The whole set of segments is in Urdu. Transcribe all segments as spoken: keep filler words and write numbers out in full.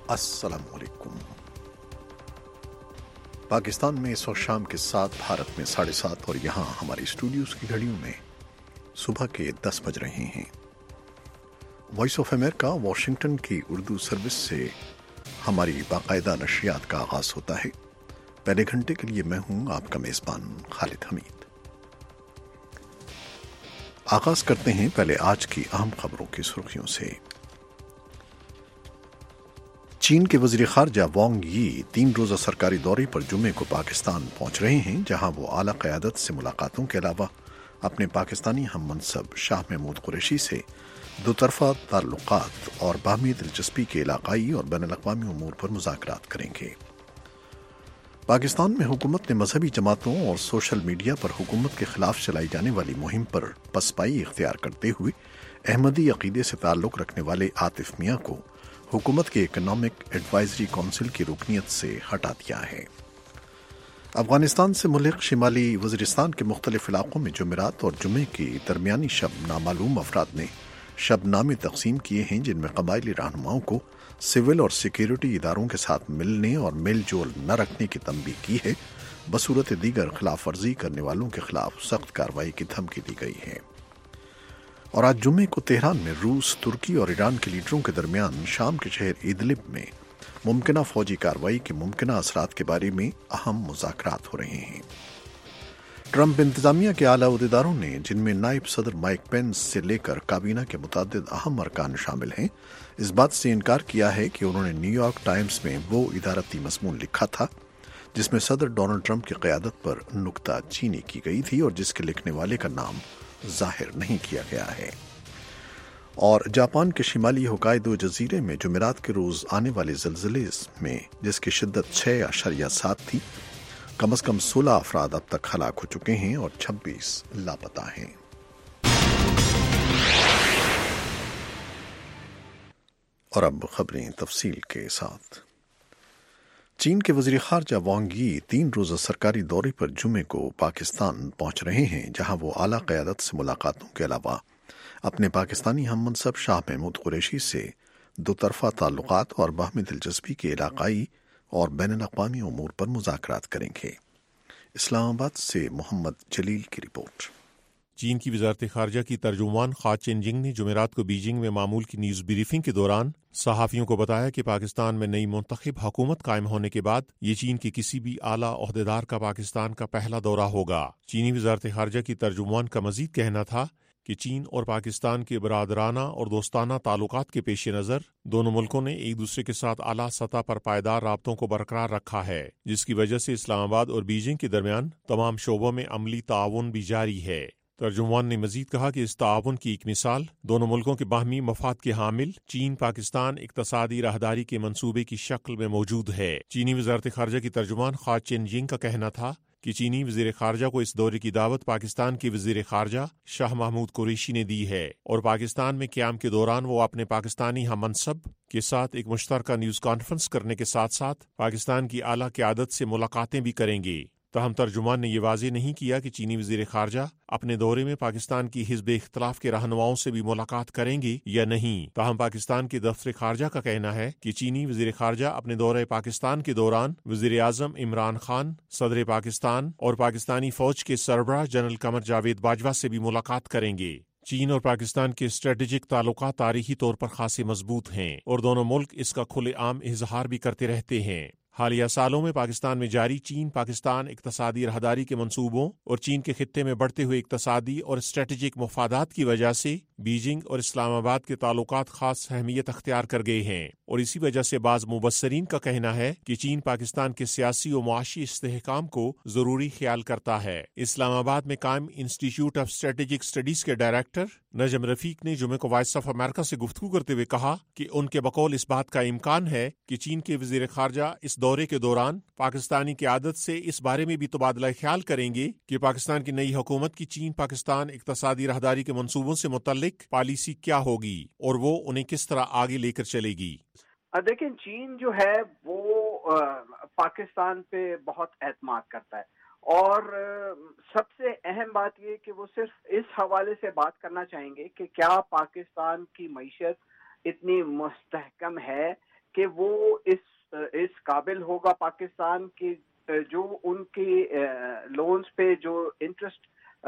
السلام علیکم۔ پاکستان میں اس وقت شام کے سات، بھارت میں ساڑھے سات اور یہاں ہماری اسٹوڈیوز کی گھڑیوں میں صبح کے دس بج رہے ہیں۔ وائس آف امریکہ واشنگٹن کی اردو سروس سے ہماری باقاعدہ نشریات کا آغاز ہوتا ہے۔ پہلے گھنٹے کے لیے میں ہوں آپ کا میزبان خالد حمید۔ آغاز کرتے ہیں پہلے آج کی اہم خبروں کی سرخیوں سے۔ چین کے وزیر خارجہ وانگ یی تین روزہ سرکاری دورے پر جمعے کو پاکستان پہنچ رہے ہیں، جہاں وہ اعلیٰ قیادت سے ملاقاتوں کے علاوہ اپنے پاکستانی ہم منصب شاہ محمود قریشی سے دو طرفہ تعلقات اور باہمی دلچسپی کے علاقائی اور بین الاقوامی امور پر مذاکرات کریں گے۔ پاکستان میں حکومت نے مذہبی جماعتوں اور سوشل میڈیا پر حکومت کے خلاف چلائی جانے والی مہم پر پسپائی اختیار کرتے ہوئے احمدی عقیدے سے تعلق رکھنے والے عاطف میاں کو حکومت کے اکنامک ایڈوائزری کونسل کی رکنیت سے ہٹا دیا ہے۔ افغانستان سے ملحق شمالی وزیرستان کے مختلف علاقوں میں جمعرات اور جمعے کی درمیانی شب نامعلوم افراد نے شب نامے تقسیم کیے ہیں، جن میں قبائلی رہنماؤں کو سول اور سیکیورٹی اداروں کے ساتھ ملنے اور میل جول نہ رکھنے کی تنبیہ کی ہے۔ بصورت دیگر خلاف ورزی کرنے والوں کے خلاف سخت کارروائی کی دھمکی دی گئی ہے۔ اور آج جمعے کو تہران میں روس، ترکی اور ایران کے لیڈروں کے درمیان شام کے شہر ادلب میں ممکنہ فوجی کارروائی کے ممکنہ اثرات کے بارے میں اہم مذاکرات ہو رہے ہیں۔ ٹرمپ انتظامیہ کے اعلیٰ عہدیداروں نے، جن میں نائب صدر مائک پینس سے لے کر کابینہ کے متعدد اہم ارکان شامل ہیں، اس بات سے انکار کیا ہے کہ انہوں نے نیو یارک ٹائمز میں وہ ادارتی مضمون لکھا تھا جس میں صدر ڈونلڈ ٹرمپ کی قیادت پر نکتہ چینی کی گئی تھی اور جس کے لکھنے والے کا نام ظاہر نہیں کیا گیا ہے۔ اور جاپان کے شمالی ہوکائیدو جزیرے میں جمعرات کے روز آنے والے زلزلے میں، جس کی شدت چھ اشاریہ سات تھی، کم از کم سولہ افراد اب تک ہلاک ہو چکے ہیں اور چھبیس لاپتہ ہیں۔ اور اب خبریں تفصیل کے ساتھ۔ چین کے وزیر خارجہ وانگ یی تین روزہ سرکاری دورے پر جمعے کو پاکستان پہنچ رہے ہیں، جہاں وہ اعلیٰ قیادت سے ملاقاتوں کے علاوہ اپنے پاکستانی ہم منصب شاہ محمود قریشی سے دو طرفہ تعلقات اور باہمی دلچسپی کے علاقائی اور بین الاقوامی امور پر مذاکرات کریں گے۔ اسلام آباد سے محمد جلیل کی رپورٹ۔ چین کی وزارت خارجہ کی ترجمان خا چنجنگ نے جمعرات کو بیجنگ میں معمول کی نیوز بریفنگ کے دوران صحافیوں کو بتایا کہ پاکستان میں نئی منتخب حکومت قائم ہونے کے بعد یہ چین کے کسی بھی اعلیٰ عہدیدار کا پاکستان کا پہلا دورہ ہوگا۔ چینی وزارت خارجہ کی ترجمان کا مزید کہنا تھا کہ چین اور پاکستان کے برادرانہ اور دوستانہ تعلقات کے پیش نظر دونوں ملکوں نے ایک دوسرے کے ساتھ اعلیٰ سطح پر پائیدار رابطوں کو برقرار رکھا ہے، جس کی وجہ سے اسلام آباد اور بیجنگ کے درمیان تمام شعبوں میں عملی تعاون بھی جاری ہے۔ ترجمان نے مزید کہا کہ اس تعاون کی ایک مثال دونوں ملکوں کے باہمی مفاد کے حامل چین پاکستان اقتصادی راہداری کے منصوبے کی شکل میں موجود ہے۔ چینی وزارت خارجہ کی ترجمان خا چنجنگ کا کہنا تھا کہ چینی وزیر خارجہ کو اس دورے کی دعوت پاکستان کے وزیر خارجہ شاہ محمود قریشی نے دی ہے اور پاکستان میں قیام کے دوران وہ اپنے پاکستانی ہم منصب کے ساتھ ایک مشترکہ نیوز کانفرنس کرنے کے ساتھ ساتھ پاکستان کی اعلیٰ قیادت سے ملاقاتیں بھی کریں گے۔ تاہم ترجمان نے یہ واضح نہیں کیا کہ چینی وزیر خارجہ اپنے دورے میں پاکستان کی حزب اختلاف کے رہنماؤں سے بھی ملاقات کریں گے یا نہیں۔ تاہم پاکستان کے دفتر خارجہ کا کہنا ہے کہ چینی وزیر خارجہ اپنے دورے پاکستان کے دوران وزیر اعظم عمران خان، صدر پاکستان اور پاکستانی فوج کے سربراہ جنرل قمر جاوید باجوہ سے بھی ملاقات کریں گے۔ چین اور پاکستان کے اسٹریٹجک تعلقات تاریخی طور پر خاصے مضبوط ہیں اور دونوں ملک اس کا کھلے عام اظہار بھی کرتے رہتے ہیں۔ حالیہ سالوں میں پاکستان میں جاری چین پاکستان اقتصادی راہداری کے منصوبوں اور چین کے خطے میں بڑھتے ہوئے اقتصادی اور اسٹریٹجک مفادات کی وجہ سے بیجنگ اور اسلام آباد کے تعلقات خاص اہمیت اختیار کر گئے ہیں، اور اسی وجہ سے بعض مبصرین کا کہنا ہے کہ چین پاکستان کے سیاسی و معاشی استحکام کو ضروری خیال کرتا ہے۔ اسلام آباد میں قائم institute of strategic studies کے ڈائریکٹر نجم رفیق نے جمعے کو وائس آف امریکہ سے گفتگو کرتے ہوئے کہا کہ ان کے بقول اس بات کا امکان ہے کہ چین کے وزیر خارجہ اس دورے کے دوران پاکستانی قیادت سے اس بارے میں بھی تبادلہ خیال کریں گے کہ پاکستان کی نئی حکومت کی چین پاکستان اقتصادی راہداری کے منصوبوں سے متعلق پالیسی کیا ہوگی اور وہ انہیں کس طرح آگے لے کر چلے گی۔ دیکھیں، چین جو ہے وہ پاکستان پہ بہت اعتماد کرتا ہے، اور سب سے اہم بات یہ کہ وہ صرف اس حوالے سے بات کرنا چاہیں گے کہ کیا پاکستان کی معیشت اتنی مستحکم ہے کہ وہ اس اس قابل ہوگا پاکستان کی جو ان کی لونز پہ جو انٹرسٹ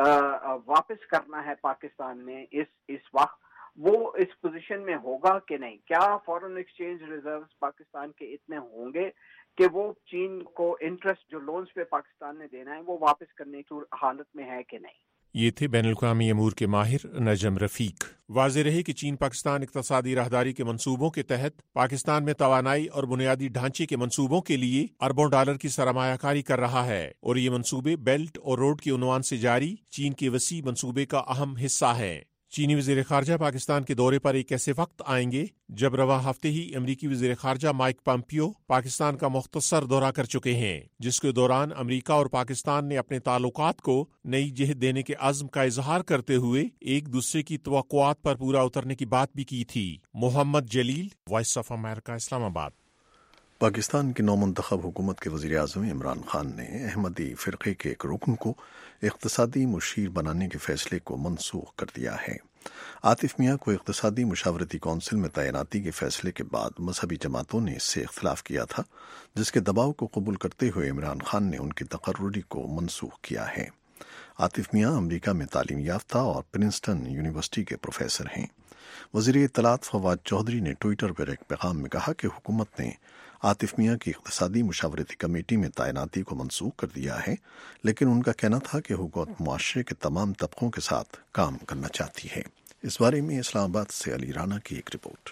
واپس کرنا ہے پاکستان نے اس اس وقت، وہ اس پوزیشن میں ہوگا کہ نہیں؟ کیا فارن ایکسچینج ریزروز پاکستان کے اتنے ہوں گے کہ وہ چین کو انٹرسٹ جو لونز پہ پاکستان نے دینا ہے وہ واپس کرنے کی حالت میں ہے کہ نہیں؟ یہ تھے بین الاقوامی امور کے ماہر نجم رفیق۔ واضح رہے کہ چین پاکستان اقتصادی راہداری کے منصوبوں کے تحت پاکستان میں توانائی اور بنیادی ڈھانچے کے منصوبوں کے لیے اربوں ڈالر کی سرمایہ کاری کر رہا ہے، اور یہ منصوبے بیلٹ اور روڈ کے عنوان سے جاری چین کے وسیع منصوبے کا اہم حصہ ہے۔ چینی وزیر خارجہ پاکستان کے دورے پر ایک ایسے وقت آئیں گے جب رواں ہفتے ہی امریکی وزیر خارجہ مائک پامپیو پاکستان کا مختصر دورہ کر چکے ہیں، جس کے دوران امریکہ اور پاکستان نے اپنے تعلقات کو نئی جہت دینے کے عزم کا اظہار کرتے ہوئے ایک دوسرے کی توقعات پر پورا اترنے کی بات بھی کی تھی۔ محمد جلیل، وائس آف امریکہ، اسلام آباد۔ پاکستان کی نومنتخب حکومت کے وزیر اعظم عمران خان نے احمدی فرقے کے ایک رکن کو اقتصادی مشیر بنانے کے فیصلے کو منسوخ کر دیا ہے۔ عاطف میاں کو اقتصادی مشاورتی کونسل میں تعیناتی کے فیصلے کے بعد مذہبی جماعتوں نے اس سے اختلاف کیا تھا، جس کے دباؤ کو قبول کرتے ہوئے عمران خان نے ان کی تقرری کو منسوخ کیا ہے۔ عاطف میاں امریکہ میں تعلیم یافتہ اور پرنسٹن یونیورسٹی کے پروفیسر ہیں۔ وزیر اطلاعات فواد چودھری نے ٹوئٹر پر ایک پیغام میں کہا کہ حکومت نے عاطف میاں کی اقتصادی مشاورتی کمیٹی میں تعیناتی کو منسوخ کر دیا ہے، لیکن ان کا کہنا تھا کہ حکومت معاشرے کے تمام طبقوں کے ساتھ کام کرنا چاہتی ہے۔ اس بارے میں اسلام آباد سے علی رانا کی ایک رپورٹ۔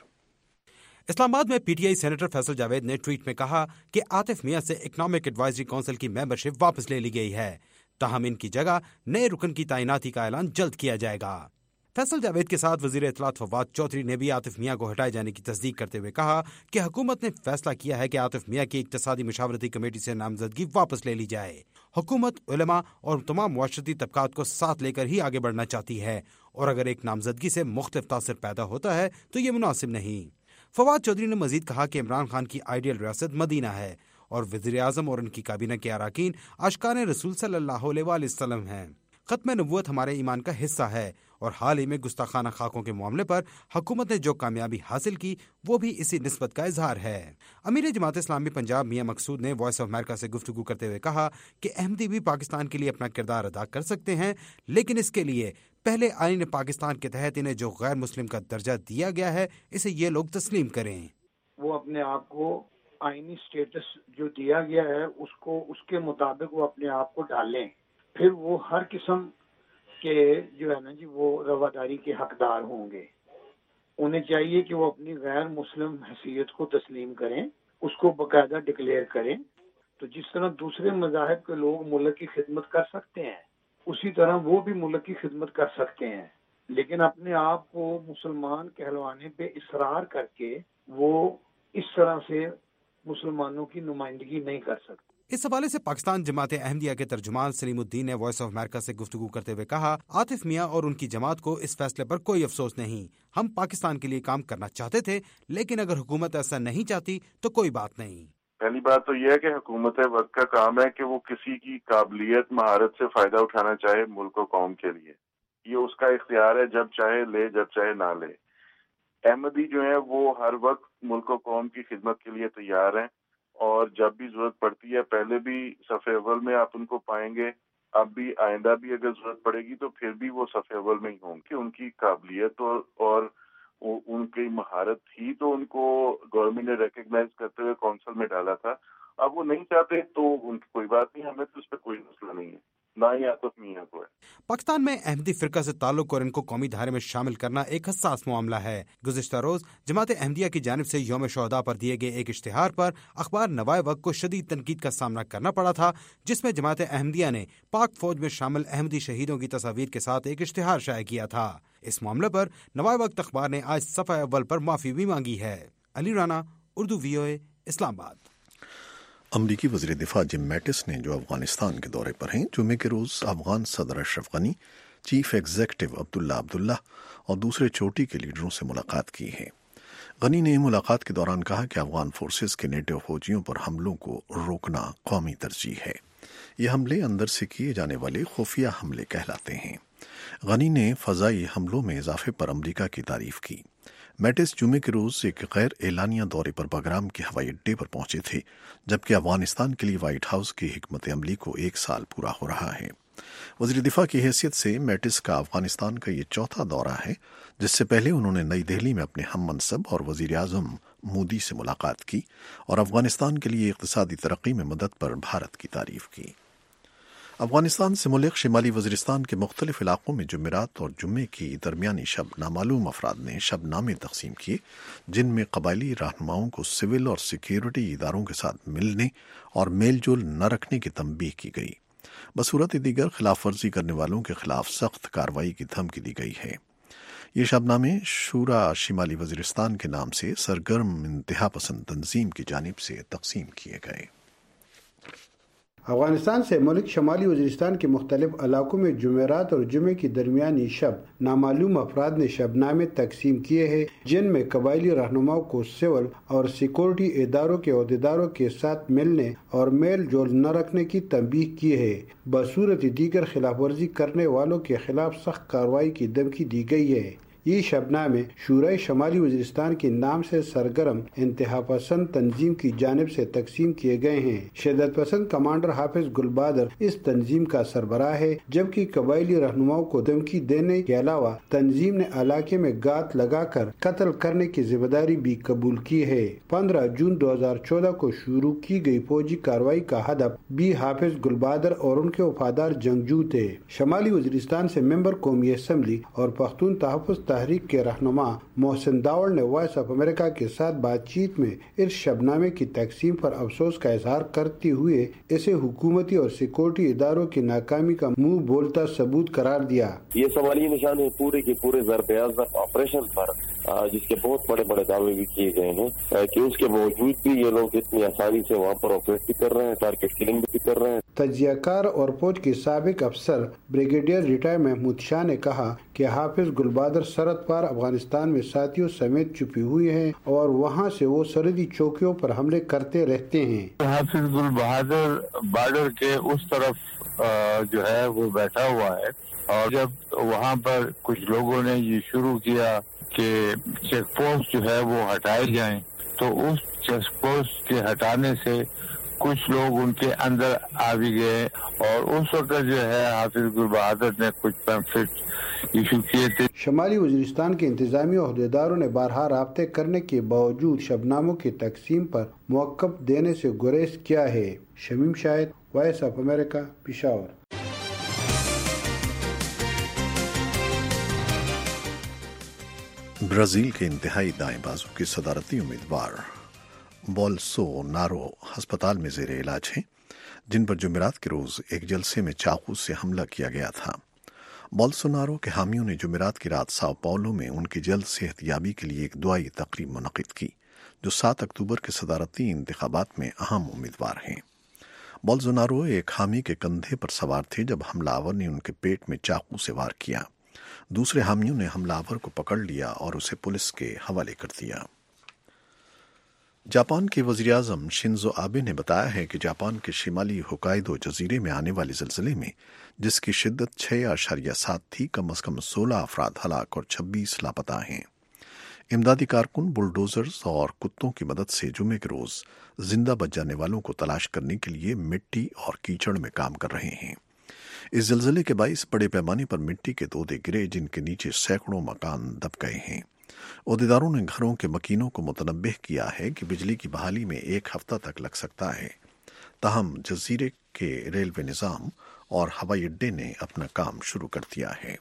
اسلام آباد میں P T I senator Faisal Javed نے ٹویٹ میں کہا کہ عاطف میاں سے اکنامک ایڈوائزری کونسل کی ممبرشپ واپس لے لی گئی ہے، تاہم ان کی جگہ نئے رکن کی تعیناتی کا اعلان جلد کیا جائے گا۔ فیصل جاوید کے ساتھ وزیر اطلاعات فواد چودھری نے بھی عاطف میاں کو ہٹائے جانے کی تصدیق کرتے ہوئے کہا کہ حکومت نے فیصلہ کیا ہے کہ عاطف میاں کی اقتصادی مشاورتی کمیٹی سے نامزدگی واپس لے لی جائے۔ حکومت علماء اور تمام معاشرتی طبقات کو ساتھ لے کر ہی آگے بڑھنا چاہتی ہے، اور اگر ایک نامزدگی سے مختلف تاثر پیدا ہوتا ہے تو یہ مناسب نہیں۔ فواد چودھری نے مزید کہا کہ عمران خان کی آئیڈیل ریاست مدینہ ہے، اور وزیر اعظم اور ان کی کابینہ کے اراکین اشکان رسول صلی اللہ علیہ وآلہ وسلم ہیں۔ ختم نبوت ہمارے ایمان کا حصہ ہے، اور حال ہی میں گستاخانہ خاکوں کے معاملے پر حکومت نے جو کامیابی حاصل کی وہ بھی اسی نسبت کا اظہار ہے۔ امیر جماعت اسلامی پنجاب میاں مقصود نے وائس آف امریکہ سے گفتگو کرتے ہوئے کہا کہ احمدی بھی پاکستان کے لیے اپنا کردار ادا کر سکتے ہیں، لیکن اس کے لیے پہلے آئین پاکستان کے تحت انہیں جو غیر مسلم کا درجہ دیا گیا ہے اسے یہ لوگ تسلیم کریں۔ وہ اپنے آپ کو آئینی سٹیٹس جو دیا گیا ہے اس کو اس کے مطابق وہ اپنے آپ کو ڈالیں، پھر وہ ہر قسم کہ جو ہے نا جی وہ رواداری کے حقدار ہوں گے۔ انہیں چاہیے کہ وہ اپنی غیر مسلم حیثیت کو تسلیم کریں، اس کو باقاعدہ ڈکلیئر کریں، تو جس طرح دوسرے مذاہب کے لوگ ملک کی خدمت کر سکتے ہیں اسی طرح وہ بھی ملک کی خدمت کر سکتے ہیں، لیکن اپنے آپ کو مسلمان کہلوانے پہ اصرار کر کے وہ اس طرح سے مسلمانوں کی نمائندگی نہیں کر سکتے۔ اس حوالے سے پاکستان جماعت احمدیہ کے ترجمان سلیم الدین نے وائس آف امریکہ سے گفتگو کرتے ہوئے کہا، عاطف میاں اور ان کی جماعت کو اس فیصلے پر کوئی افسوس نہیں، ہم پاکستان کے لیے کام کرنا چاہتے تھے، لیکن اگر حکومت ایسا نہیں چاہتی تو کوئی بات نہیں۔ پہلی بات تو یہ ہے کہ حکومت وقت کا کام ہے کہ وہ کسی کی قابلیت مہارت سے فائدہ اٹھانا چاہے ملک و قوم کے لیے، یہ اس کا اختیار ہے، جب چاہے لے جب چاہے نہ لے۔ احمدی جو ہے وہ ہر وقت ملک و قوم کی خدمت کے لیے تیار ہیں، اور جب بھی ضرورت پڑتی ہے، پہلے بھی صف اول میں آپ ان کو پائیں گے، اب بھی آئندہ بھی اگر ضرورت پڑے گی تو پھر بھی وہ صف اول میں ہی ہوں گے۔ ان کی قابلیت اور, اور ان کی مہارت ہی تو ان کو گورنمنٹ نے ریکگنائز کرتے ہوئے کونسل میں ڈالا تھا۔ اب وہ نہیں چاہتے تو ان کی کوئی بات نہیں، ہمیں تو اس پہ کوئی مسئلہ نہیں ہے، نہ ہی عاطف میاں کو ہے۔ پاکستان میں احمدی فرقہ سے تعلق اور ان کو قومی دھارے میں شامل کرنا ایک حساس معاملہ ہے۔ گزشتہ روز جماعت احمدیہ کی جانب سے یوم شہداء پر دیے گئے ایک اشتہار پر اخبار نوائے وقت کو شدید تنقید کا سامنا کرنا پڑا تھا، جس میں جماعت احمدیہ نے پاک فوج میں شامل احمدی شہیدوں کی تصاویر کے ساتھ ایک اشتہار شائع کیا تھا۔ اس معاملے پر نوائے وقت اخبار نے آج صفحہ اول پر معافی بھی مانگی ہے۔ علی رانا، اردو وی او اے، اسلام آباد۔ امریکی وزیر دفاع جم میٹس نے جو افغانستان کے دورے پر ہیں، جمعے کے روز افغان صدر اشرف غنی، چیف ایگزیکٹو عبداللہ عبداللہ اور دوسرے چوٹی کے لیڈروں سے ملاقات کی ہے۔ غنی نے ملاقات کے دوران کہا کہ افغان فورسز کے نیٹو فوجیوں پر حملوں کو روکنا قومی ترجیح ہے۔ یہ حملے اندر سے کیے جانے والے خفیہ حملے کہلاتے ہیں۔ غنی نے فضائی حملوں میں اضافے پر امریکہ کی تعریف کی۔ میٹس جمعے کے روز ایک غیر اعلانیہ دورے پر بگرام کے ہوائی اڈے پر پہنچے تھے، جبکہ افغانستان کے لیے وائٹ ہاؤس کی حکمت عملی کو ایک سال پورا ہو رہا ہے۔ وزیر دفاع کی حیثیت سے میٹس کا افغانستان کا یہ چوتھا دورہ ہے، جس سے پہلے انہوں نے نئی دہلی میں اپنے ہم منصب اور وزیر اعظم مودی سے ملاقات کی اور افغانستان کے لیے اقتصادی ترقی میں مدد پر بھارت کی تعریف کی۔ افغانستان سے ملک شمالی وزیرستان کے مختلف علاقوں میں جمعرات اور جمعے کی درمیانی شب نامعلوم افراد نے شب نامے تقسیم کیے، جن میں قبائلی رہنماؤں کو سول اور سیکیورٹی اداروں کے ساتھ ملنے اور میل جول نہ رکھنے کی تنبیہ کی گئی۔ بصورت دیگر خلاف ورزی کرنے والوں کے خلاف سخت کارروائی کی دھمکی دی گئی ہے۔ یہ شب نامے شورا شمالی وزیرستان کے نام سے سرگرم انتہا پسند تنظیم کی جانب سے تقسیم کیے گئے۔ افغانستان سے ملک شمالی وزیرستان کے مختلف علاقوں میں جمعرات اور جمعے کی درمیانی شب نامعلوم افراد نے شب نامے تقسیم کیے ہیں، جن میں قبائلی رہنماؤں کو سول اور سیکورٹی اداروں کے عہدیداروں کے ساتھ ملنے اور میل جول نہ رکھنے کی تنبیہ کی ہے۔ بصورت دیگر خلاف ورزی کرنے والوں کے خلاف سخت کارروائی کی دھمکی دی گئی ہے۔ یہ شب نامے شورائے شمالی وزیرستان کے نام سے سرگرم انتہا پسند تنظیم کی جانب سے تقسیم کیے گئے ہیں۔ شدت پسند کمانڈر حافظ گل بہادر اس تنظیم کا سربراہ ہے، جبکہ قبائلی رہنماؤں کو دھمکی دینے کے علاوہ تنظیم نے علاقے میں گات لگا کر قتل کرنے کی ذمہ داری بھی قبول کی ہے۔ پندرہ جون دو ہزار چودہ کو شروع کی گئی فوجی کارروائی کا ہدف بھی حافظ گل بہادر اور ان کے وفادار جنگجو تھے۔ شمالی وزیرستان سے ممبر قومی اسمبلی اور پختون تحفظ تحریک کے رہنما محسن داوڑ نے وائس آف امریکہ کے ساتھ بات چیت میں اس شب نامے کی تقسیم پر افسوس کا اظہار کرتے ہوئے اسے حکومتی اور سیکورٹی اداروں کی ناکامی کا منہ بولتا ثبوت قرار دیا۔ یہ سوالیہ نشان ہے پورے کے پورے ضرب عزت آپریشن پر، جس کے بہت بڑے بڑے دعوے بھی کیے گئے ہیں کہ اس کے باوجود بھی یہ لوگ اتنی آسانی سے وہاں پر آپریٹ بھی کر رہے ہیں، ٹارگیٹ کلنگ بھی کر رہے ہیں۔ تجزیہ کار اور فوج کے سابق افسر بریگیڈیئر ریٹائر محمود شاہ نے کہا کہ حافظ گل بہادر سرحد پر افغانستان میں ساتھیوں سمیت چھپی ہوئی ہیں اور وہاں سے وہ سرحدی چوکیوں پر حملے کرتے رہتے ہیں۔ حافظ گل بہادر بارڈر کے اس طرف جو ہے وہ بیٹھا ہوا ہے، اور جب وہاں پر کچھ لوگوں نے یہ شروع کیا کہ چیک پوسٹ جو ہے وہ ہٹائے جائیں، تو اس چیک پوسٹ کے ہٹانے سے کچھ لوگ ان کے اندر آ بھی گئے، اور اس وقت جو ہے حافظ گل بہادر نے کچھ پیمفلٹ ایشو کیے تھے۔ شمالی وزیرستان کے انتظامی عہدیداروں نے بارہا رابطے کرنے کے باوجود شبناموں کی تقسیم پر موقف دینے سے گریز کیا ہے۔ Shamim Shahid, Voice of America, Peshawar. Brazil کے انتہائی دائیں بازو کے صدارتی امیدوار بولسو نارو ہسپتال میں زیر علاج ہیں، جن پر جمعرات کے روز ایک جلسے میں چاقو سے حملہ کیا گیا تھا۔ بولسو نارو کے حامیوں نے جمعرات کی رات ساؤ پاولو میں ان کی جلد صحت یابی کے لیے ایک دعائی تقریب منعقد کی، جو سات اکتوبر کے صدارتی انتخابات میں اہم امیدوار ہیں۔ بولسو نارو ایک حامی کے کندھے پر سوار تھے جب حملہ آور نے ان کے پیٹ میں چاقو سے وار کیا۔ دوسرے حامیوں نے حملہ آور کو پکڑ لیا اور اسے پولیس کے حوالے کر دیا۔ جاپان کے وزیر اعظم شنزو آبے نے بتایا ہے کہ جاپان کے شمالی ہوکائیدو جزیرے میں آنے والے زلزلے میں، جس کی شدت چھ اشاریہ سات تھی، کم از کم سولہ افراد ہلاک اور چھبیس لاپتہ ہیں۔ امدادی کارکن بلڈوزرز اور کتوں کی مدد سے جمعے کے روز زندہ بچ جانے والوں کو تلاش کرنے کے لیے مٹی اور کیچڑ میں کام کر رہے ہیں۔ اس زلزلے کے باعث بڑے پیمانے پر مٹی کے تودے گرے، جن کے نیچے سینکڑوں مکان دب گئے ہیں۔ عہدیداروں نے گھروں کے مکینوں کو متنبہ کیا ہے کہ بجلی کی بحالی میں ایک ہفتہ تک لگ سکتا ہے، تاہم جزیرے کے ریلوے نظام اور ہوائی اڈے نے اپنا کام شروع کر دیا ہے۔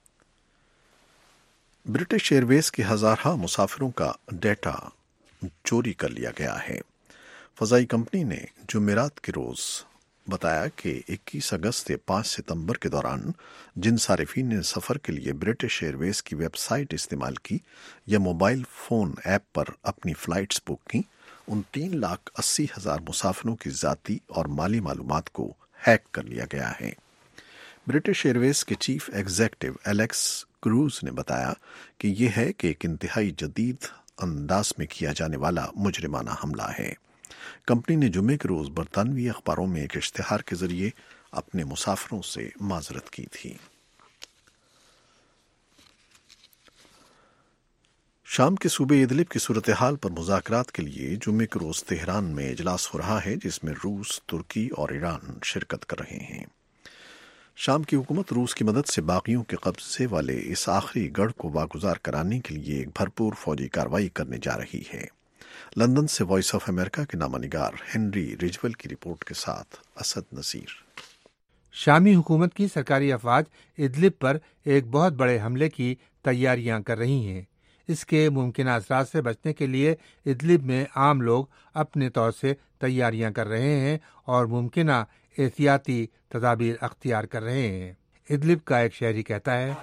برٹش ایئر ویز کے ہزارہ مسافروں کا ڈیٹا چوری کر لیا گیا ہے۔ فضائی کمپنی نے جمعرات کے روز بتایا کہ اکیس اگست سے پانچ ستمبر کے دوران جن صارفین نے سفر کے لیے برٹش ایئر ویز کی ویب سائٹ استعمال کی یا موبائل فون ایپ پر اپنی فلائٹس بک کی، ان تین لاکھ اسی ہزار مسافروں کی ذاتی اور مالی معلومات کو ہیک کر لیا گیا ہے۔ برٹش ایئر ویز کے چیف ایگزیکٹو ایلیکس کروز نے بتایا کہ یہ ہے کہ ایک انتہائی جدید انداز میں کیا جانے والا مجرمانہ حملہ ہے۔ کمپنی نے جمعے کے روز برطانوی اخباروں میں ایک اشتہار کے ذریعے اپنے مسافروں سے معذرت کی تھی۔ شام کے صوبے ادلب کی صورتحال پر مذاکرات کے لیے جمعے کے روز تہران میں اجلاس ہو رہا ہے، جس میں روس، ترکی اور ایران شرکت کر رہے ہیں۔ شام کی حکومت روس کی مدد سے باغیوں کے قبضے والے اس آخری گڑھ کو واگزار کرانے کے لیے ایک بھرپور فوجی کارروائی کرنے جا رہی ہے۔ لندن سے وائس آف امریکہ کے نامہ نگار ہنری رجول کی رپورٹ کے ساتھ اسد نذیر۔ شامی حکومت کی سرکاری افواج ادلب پر ایک بہت بڑے حملے کی تیاریاں کر رہی ہیں۔ اس کے ممکنہ اثرات سے بچنے کے لیے ادلب میں عام لوگ اپنے طور سے تیاریاں کر رہے ہیں اور ممکنہ احتیاطی تدابیر اختیار کر رہے ہیں۔ ادلب کا ایک شہری کہتا ہے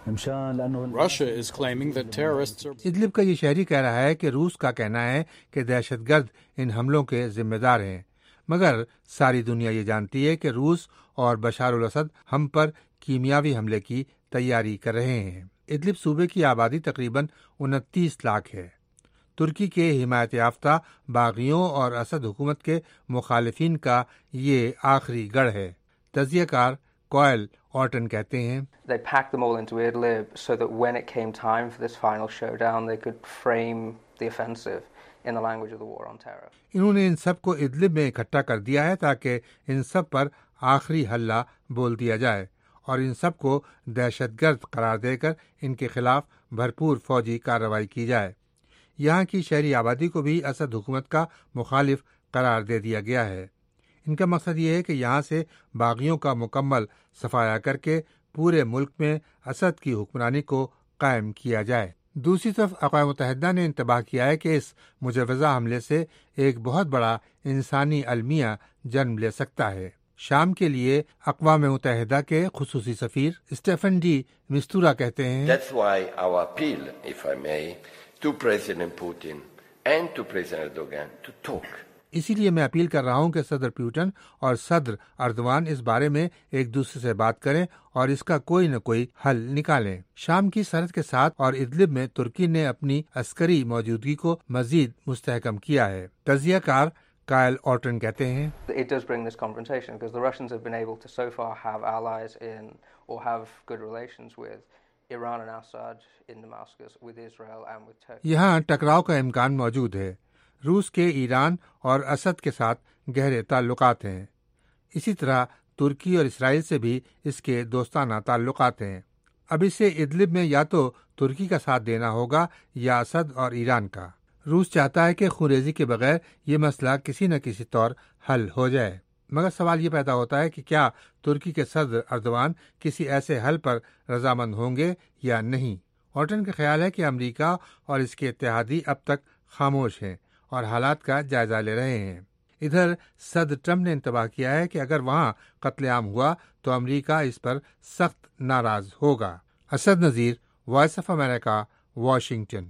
ادلب کا یہ شہری کہہ رہا ہے کہ روس کا کہنا ہے کہ دہشت گرد ان حملوں کے ذمہ دار ہیں، مگر ساری دنیا یہ جانتی ہے کہ روس اور بشار الاسد ہم پر کیمیاوی حملے کی تیاری کر رہے ہیں۔ ادلب صوبے کی آبادی تقریباً انتیس لاکھ ہے۔ ترکی کے حمایت یافتہ باغیوں اور اسد حکومت کے مخالفین کا یہ آخری گڑھ ہے۔ تجزیہ کار کوئل آرٹن کہتے ہیں They packed them all into Idlib so that when it came time for this final showdown they could frame the offensive in the language of the war on terror. انہوں نے ان سب کو ادلب میں اکٹھا کر دیا ہے تاکہ ان سب پر آخری حلہ بول دیا جائے اور ان سب کو دہشت گرد قرار دے کر ان کے خلاف بھرپور فوجی کارروائی کی جائے۔ یہاں کی شہری آبادی کو بھی اسد حکومت کا مخالف قرار دے دیا گیا ہے۔ ان کا مقصد یہ ہے کہ یہاں سے باغیوں کا مکمل صفایا کر کے پورے ملک میں اسد کی حکمرانی کو قائم کیا جائے۔ دوسری طرف اقوام متحدہ نے انتباہ کیا ہے کہ اس مجوزہ حملے سے ایک بہت بڑا انسانی المیہ جنم لے سکتا ہے۔ شام کے لیے اقوام متحدہ کے خصوصی سفیر اسٹیفن ڈی مستورا کہتے ہیں That's why our appeal, if I may, to President Putin and to President Erdogan to talk. اسی لیے میں اپیل کر رہا ہوں کہ صدر پیوٹن اور صدر اردوان اس بارے میں ایک دوسرے سے بات کریں اور اس کا کوئی نہ کوئی حل نکالیں۔ شام کی سرحد کے ساتھ اور ادلب میں ترکی نے اپنی عسکری موجودگی کو مزید مستحکم کیا ہے۔ تجزیہ کار کائل آرٹن کہتے ہیں It does bring this confrontation because the Russians have been able to so far have allies in or have good relations with Iran and Assad in Damascus, with Israel and with Turkey. یہاں ٹکراؤ کا امکان موجود ہے۔ روس کے ایران اور اسد کے ساتھ گہرے تعلقات ہیں۔ اسی طرح ترکی اور اسرائیل سے بھی اس کے دوستانہ تعلقات ہیں۔ اب اسے ادلب میں یا تو ترکی کا ساتھ دینا ہوگا یا اسد اور ایران کا۔ روس چاہتا ہے کہ خونریزی کے بغیر یہ مسئلہ کسی نہ کسی طور حل ہو جائے، مگر سوال یہ پیدا ہوتا ہے کہ کیا ترکی کے صدر اردوان کسی ایسے حل پر رضامند ہوں گے یا نہیں۔ آرٹن کا خیال ہے کہ امریکہ اور اس کے اتحادی اب تک خاموش ہیں اور حالات کا جائزہ لے رہے ہیں۔ ادھر صدر ٹرمپ نے انتباہ کیا ہے کہ اگر وہاں قتل عام ہوا تو امریکہ اس پر سخت ناراض ہوگا۔ Asad Nazir, Voice of America, Washington.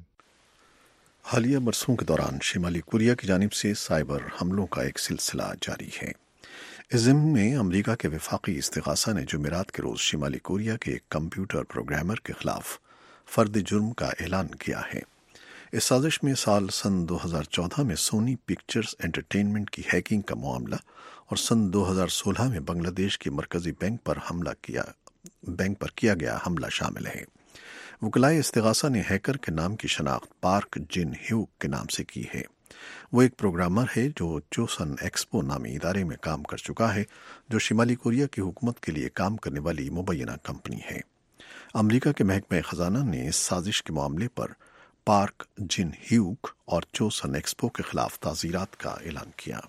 حالیہ برسوں کے دوران شمالی کوریا کی جانب سے سائبر حملوں کا ایک سلسلہ جاری ہے۔ اس ضمن میں امریکہ کے وفاقی استغاثہ نے جمعرات کے روز شمالی کوریا کے ایک کمپیوٹر پروگرامر کے خلاف فرد جرم کا اعلان کیا ہے۔ اس سازش میں سال سن دو ہزار چودہ میں سونی پکچرز انٹرٹینمنٹ کی ہیکنگ کا معاملہ اور سن دو ہزار سولہ میں بنگلہ دیش کے مرکزی بینک پر حملہ کیا بینک پر کیا گیا حملہ شامل ہے۔ وکلائے استغاثہ نے ہیکر کے نام کی شناخت پارک جن ہیوک کے نام سے کی ہے۔ وہ ایک پروگرامر ہے جو چوسن ایکسپو نامی ادارے میں کام کر چکا ہے، جو شمالی کوریا کی حکومت کے لیے کام کرنے والی مبینہ کمپنی ہے۔ امریکہ کے محکمہ خزانہ نے اس سازش کے معاملے پر پارک جن ہیوک اور چوسن ایکسپو کے خلاف تعزیرات کا اعلان کیا۔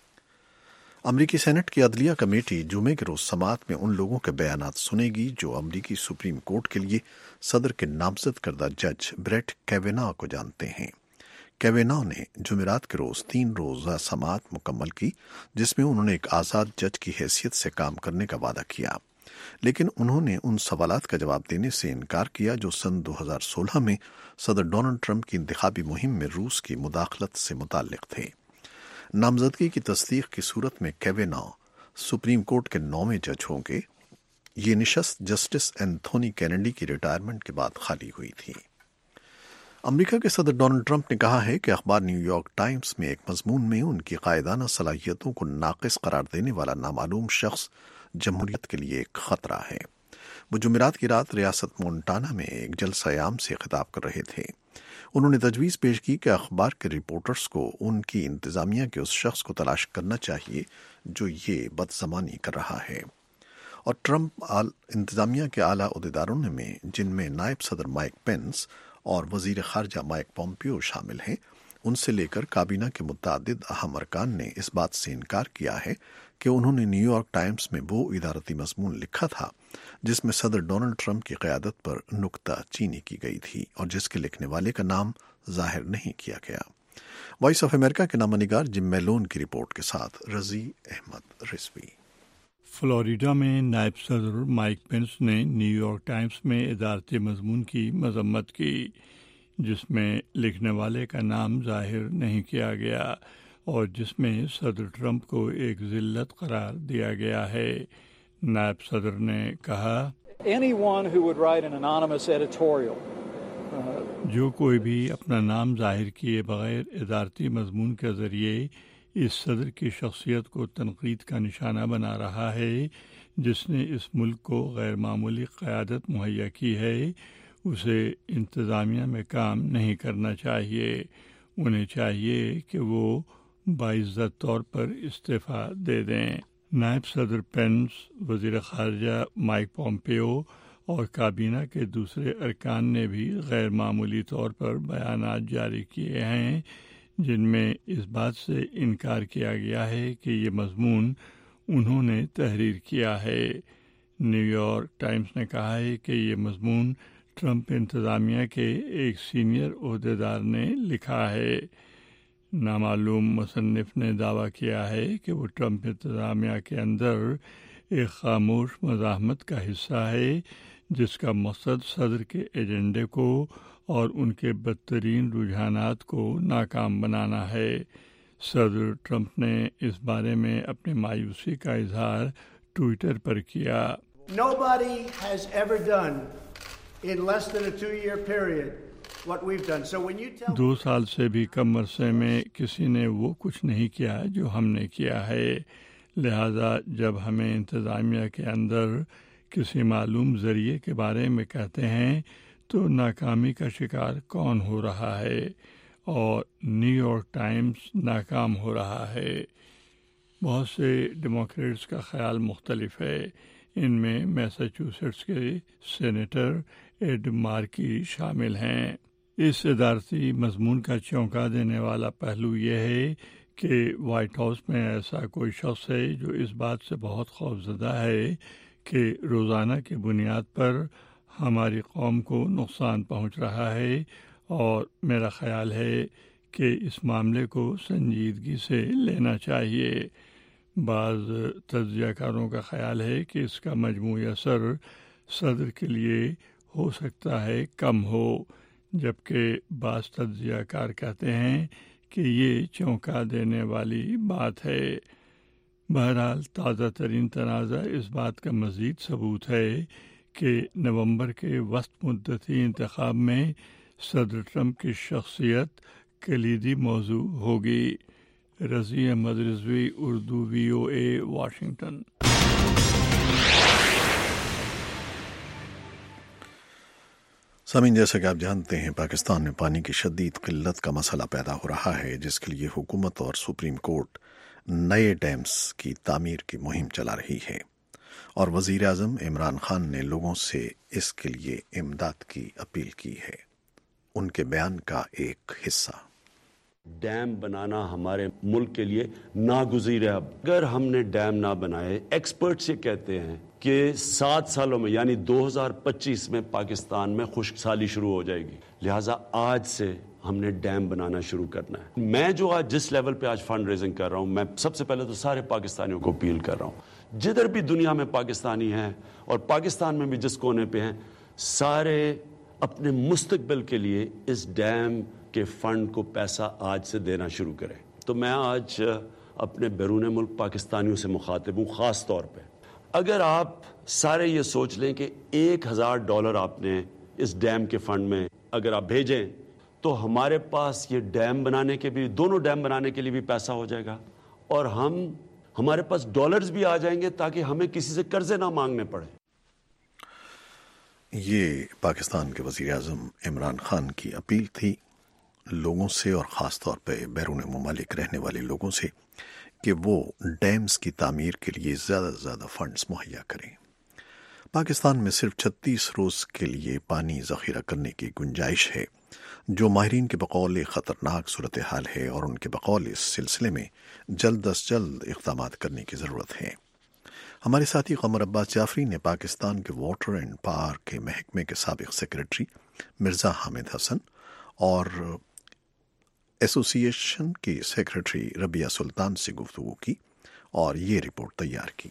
امریکی سینٹ کی عدلیہ کمیٹی جمعے کے روز سماعت میں ان لوگوں کے بیانات سنے گی جو امریکی سپریم کورٹ کے لیے صدر کے نامزد کردہ جج بریٹ کیوینا کو جانتے ہیں۔ کیوینا نے جمعرات کے روز تین روزہ سماعت مکمل کی، جس میں انہوں نے ایک آزاد جج کی حیثیت سے کام کرنے کا وعدہ کیا، لیکن انہوں نے ان سوالات کا جواب دینے سے انکار کیا جو سن دو ہزار سولہ میں صدر ڈونلڈ ٹرمپ کی انتخابی مہم میں روس کی مداخلت سے متعلق تھے۔ نامزدگی کی تصدیق کی صورت میں کیوینا سپریم کورٹ کے نویں جج ہوں گے۔ یہ نشست جسٹس اینتھونی کینیڈی کی ریٹائرمنٹ کے بعد خالی ہوئی تھی۔ امریکہ کے صدر ڈونلڈ ٹرمپ نے کہا ہے کہ اخبار نیو یارک ٹائمز میں ایک مضمون میں ان کی قائدانہ صلاحیتوں کو ناقص قرار دینے والا نامعلوم شخص جمہوریت کے لیے ایک خطرہ ہے۔ وہ جمعرات کی رات ریاست مونٹانا میں ایک جلسہ عام سے خطاب کر رہے تھے۔ انہوں نے تجویز پیش کی کہ اخبار کے رپورٹرز کو ان کی انتظامیہ کے اس شخص کو تلاش کرنا چاہیے جو یہ بدزمانی کر رہا ہے، اور ٹرمپ انتظامیہ کے اعلیٰ عہدیداروں میں جن میں نائب صدر مائک پینس اور وزیر خارجہ مائک پومپیو شامل ہیں، ان سے لے کر کابینہ کے متعدد اہم ارکان نے اس بات سے انکار کیا ہے کہ انہوں نے نیو یارک ٹائمز میں وہ ادارتی مضمون لکھا تھا جس میں صدر ڈونلڈ ٹرمپ کی قیادت پر نکتہ چینی کی گئی تھی اور جس کے لکھنے والے کا نام ظاہر نہیں کیا گیا۔ وائس آف امریکہ کے نامہ نگار جم میلون کی رپورٹ کے ساتھ رضی احمد رضوی۔ فلوریڈا میں نائب صدر مائک پینس نے نیو یارک ٹائمز میں ادارتی مضمون کی مذمت کی جس میں لکھنے والے کا نام ظاہر نہیں کیا گیا اور جس میں صدر ٹرمپ کو ایک ذلت قرار دیا گیا ہے۔ نائب صدر نے کہا، جو کوئی بھی اپنا نام ظاہر کیے بغیر ادارتی مضمون کے ذریعے اس صدر کی شخصیت کو تنقید کا نشانہ بنا رہا ہے جس نے اس ملک کو غیر معمولی قیادت مہیا کی ہے، اسے انتظامیہ میں کام نہیں کرنا چاہیے۔ انہیں چاہیے کہ وہ باعزت طور پر استعفیٰ دے دیں۔ نائب صدر پینس، وزیر خارجہ مائک پومپیو اور کابینہ کے دوسرے ارکان نے بھی غیر معمولی طور پر بیانات جاری کیے ہیں جن میں اس بات سے انکار کیا گیا ہے کہ یہ مضمون انہوں نے تحریر کیا ہے۔ نیو یارک ٹائمز نے کہا ہے کہ یہ مضمون ٹرمپ انتظامیہ کے ایک سینئر عہدیدار نے لکھا ہے۔ نامعلوم مصنف نے دعویٰ کیا ہے کہ وہ ٹرمپ انتظامیہ کے اندر ایک خاموش مزاحمت کا حصہ ہے جس کا مقصد صدر کے ایجنڈے کو اور ان کے بدترین رجحانات کو ناکام بنانا ہے۔ صدر ٹرمپ نے اس بارے میں اپنی مایوسی کا اظہار ٹویٹر پر کیا۔ Nobody has ever done in less than a two-year period what we've done. So when you tell دو سال سے بھی کم عرصے میں کسی نے وہ کچھ نہیں کیا جو ہم نے کیا ہے، لہذا جب ہمیں انتظامیہ کے اندر کسی معلوم ذریعے کے بارے میں کہتے ہیں تو ناکامی کا شکار کون ہو رہا ہے، اور نیو یارک ٹائمز ناکام ہو رہا ہے۔ بہت سے ڈیموکریٹس کا خیال مختلف ہے، ان میں میساچوسیٹس کے سینیٹر ایڈ مارکی شامل ہیں۔ اس ادارتی مضمون کا چونکا دینے والا پہلو یہ ہے کہ وائٹ ہاؤس میں ایسا کوئی شخص ہے جو اس بات سے بہت خوفزدہ ہے کہ روزانہ کی بنیاد پر ہماری قوم کو نقصان پہنچ رہا ہے، اور میرا خیال ہے کہ اس معاملے کو سنجیدگی سے لینا چاہیے۔ بعض تجزیہ کاروں کا خیال ہے کہ اس کا مجموعی اثر صدر کے لیے ہو سکتا ہے کم ہو، جبکہ بعض تجزیہ کار کہتے ہیں کہ یہ چونکا دینے والی بات ہے۔ بہرحال تازہ ترین تنازع اس بات کا مزید ثبوت ہے کہ نومبر کے وسط مدتی انتخاب میں صدر ٹرمپ کی شخصیت کلیدی موضوع ہوگی۔ Razi Ahmed Rizvi, Urdu V O A, Washington. سامعین، جیسا کہ آپ جانتے ہیں پاکستان میں پانی کی شدید قلت کا مسئلہ پیدا ہو رہا ہے، جس کے لیے حکومت اور سپریم کورٹ نئے ڈیمز کی تعمیر کی مہم چلا رہی ہے، اور وزیر اعظم عمران خان نے لوگوں سے اس کے لیے امداد کی اپیل کی ہے۔ ان کے بیان کا ایک حصہ۔ ڈیم بنانا ہمارے ملک کے لیے ناگزیر ہے۔ اب اگر ہم نے ڈیم نہ بنائے، ایکسپرٹس یہ کہتے ہیں کہ سات سالوں میں یعنی دو ہزار پچیس میں پاکستان میں خشک سالی شروع ہو جائے گی، لہٰذا آج سے ہم نے ڈیم بنانا شروع کرنا ہے۔ میں جو آج جس لیول پہ آج فنڈ ریزنگ کر رہا ہوں، میں سب سے پہلے تو سارے پاکستانیوں کو اپیل کر رہا ہوں، جدھر بھی دنیا میں پاکستانی ہیں اور پاکستان میں بھی جس کونے پہ ہیں، سارے اپنے مستقبل کے لیے اس ڈیم کے فنڈ کو پیسہ آج سے دینا شروع کریں۔ تو میں آج اپنے بیرون ملک پاکستانیوں سے مخاطب ہوں، خاص طور پہ اگر آپ سارے یہ سوچ لیں کہ ایک ہزار ڈالر آپ نے اس ڈیم کے فنڈ میں اگر آپ بھیجیں تو ہمارے پاس یہ ڈیم بنانے کے بھی، دونوں ڈیم بنانے کے لیے بھی پیسہ ہو جائے گا، اور ہم ہمارے پاس ڈالرز بھی آ جائیں گے تاکہ ہمیں کسی سے قرضے نہ مانگنے پڑے۔ یہ پاکستان کے وزیر اعظم عمران خان کی اپیل تھی لوگوں سے، اور خاص طور پہ بیرون ممالک رہنے والے لوگوں سے، کہ وہ ڈیمز کی تعمیر کے لیے زیادہ سے زیادہ فنڈز مہیا کریں۔ پاکستان میں صرف چھتیس روز کے لیے پانی ذخیرہ کرنے کی گنجائش ہے، جو ماہرین کے بقول ایک خطرناک صورتحال ہے، اور ان کے بقول اس سلسلے میں جلد از جلد اقدامات کرنے کی ضرورت ہے۔ ہمارے ساتھی قمر عباس جعفری نے پاکستان کے واٹر اینڈ پاور کے محکمے کے سابق سیکرٹری مرزا حامد حسن اور ایسوسی ایشن کی سیکرٹری ربیہ سلطان سے گفتگو کی اور یہ رپورٹ تیار کی۔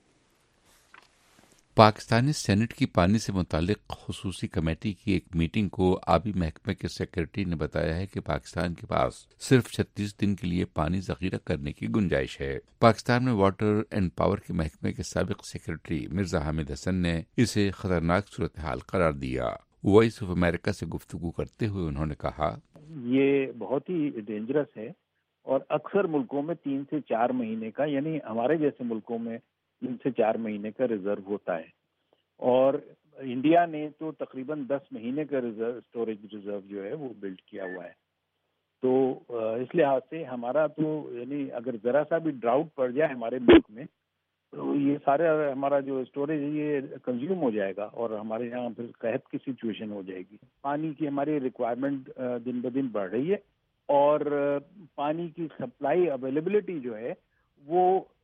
پاکستانی سینٹ کی پانی سے متعلق خصوصی کمیٹی کی ایک میٹنگ کو آبی محکمے کے سیکرٹری نے بتایا ہے کہ پاکستان کے پاس صرف چھتیس دن کے لیے پانی ذخیرہ کرنے کی گنجائش ہے۔ پاکستان میں واٹر اینڈ پاور کے محکمے کے سابق سیکرٹری مرزا حامد حسن نے اسے خطرناک صورتحال قرار دیا۔ وائس آف امریکہ سے گفتگو کرتے ہوئے انہوں نے کہا، یہ بہت ہی ڈینجرس ہے، اور اکثر ملکوں میں تین سے چار مہینے کا، یعنی ہمارے جیسے ملکوں میں تین سے چار مہینے کا ریزرو ہوتا ہے، اور انڈیا نے تو تقریباً دس مہینے کا ریزرو اسٹوریج ریزرو جو ہے وہ بلڈ کیا ہوا ہے۔ تو اس لحاظ سے ہمارا تو یعنی اگر ذرا سا بھی ڈراؤٹ پڑ جائے ہمارے ملک میں تو یہ سارے ہمارا جو اسٹوریج ہے یہ کنزیوم ہو جائے گا، اور ہمارے یہاں پھر قحط کی سچویشن ہو جائے گی۔ پانی کی ہماری ریکوائرمنٹ دن بدن بڑھ رہی ہے، اور پانی کی سپلائی اویلیبلٹی جو ہے وہ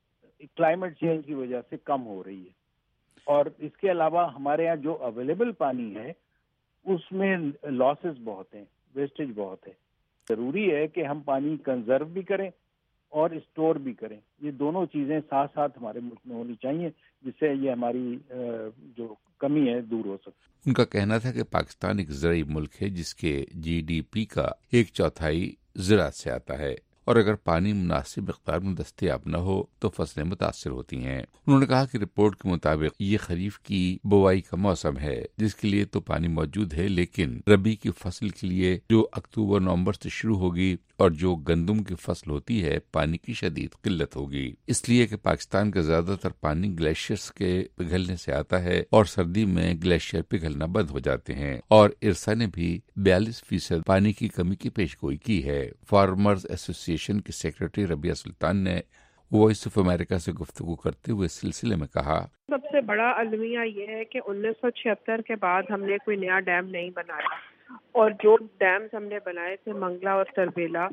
کلائمیٹ چینج کی وجہ سے کم ہو رہی ہے، اور اس کے علاوہ ہمارے یہاں جو اویلیبل پانی ہے اس میں لاسز بہت ہیں، ویسٹیج بہت ہے۔ ضروری ہے کہ ہم پانی کنزرو بھی کریں اور اسٹور بھی کریں، یہ دونوں چیزیں ساتھ ساتھ ہمارے ملک میں ہونی چاہیے، جس سے یہ ہماری جو کمی ہے دور ہو سکتی۔ ان کا کہنا تھا کہ پاکستان ایک زرعی ملک ہے جس کے جی ڈی پی کا ایک چوتھائی زراعت سے آتا ہے، اور اگر پانی مناسب مقدار میں دستیاب نہ ہو تو فصلیں متاثر ہوتی ہیں۔ انہوں نے کہا کہ رپورٹ کے مطابق یہ خریف کی بوائی کا موسم ہے جس کے لیے تو پانی موجود ہے، لیکن ربی کی فصل کے لیے جو اکتوبر نومبر سے شروع ہوگی اور جو گندم کی فصل ہوتی ہے، پانی کی شدید قلت ہوگی، اس لیے کہ پاکستان کا زیادہ تر پانی گلیشیئرز کے پگھلنے سے آتا ہے، اور سردی میں گلیشیئر پگھلنا بند ہو جاتے ہیں، اور ارسا نے بھی بیالیس فیصد پانی کی کمی کی پیشگوئی کی ہے۔ فارمرز ایسوسی کی سیکرٹری ربیہ سلطان نے وائس آف امریکہ سے گفتگو کرتے ہوئے اس سلسلے میں کہا، سب سے بڑا المیہ یہ ہے کہ انیس سو چھہتر کے بعد ہم نے کوئی نیا ڈیم نہیں بنایا، اور جو ڈیمز ہم نے بنائے تھے منگلا اور تربیلا،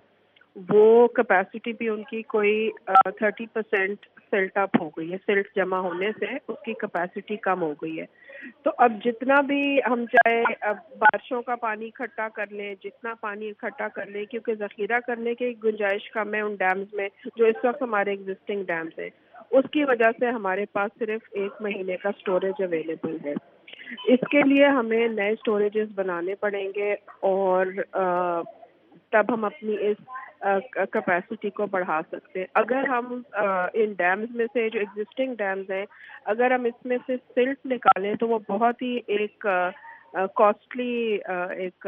وہ کیپیسٹی بھی ان کی کوئی تھرٹی پرسینٹ سلٹ اپ ہو گئی ہے، سلٹ جمع ہونے سے اس کی کیپیسٹی کم ہو گئی ہے۔ تو اب جتنا بھی ہم چاہے اب بارشوں کا پانی اکٹھا کر لیں، جتنا پانی اکٹھا کر لیں، کیونکہ ذخیرہ کرنے کی گنجائش کم ہے ان ڈیمز میں جو اس وقت ہمارے ایگزسٹنگ ڈیمز ہیں، اس کی وجہ سے ہمارے پاس صرف ایک مہینے کا سٹوریج اویلیبل ہے۔ اس کے لیے ہمیں نئے سٹوریجز بنانے پڑیں گے، اور تب ہم اپنی اس کیپیسٹی کو بڑھا سکتے ہیں۔ اگر ہم ان ڈیمز میں سے جو ایگزسٹنگ ڈیمز ہیں اگر ہم اس میں سے سلٹ نکالیں تو وہ بہت ہی ایک کاسٹلی ایک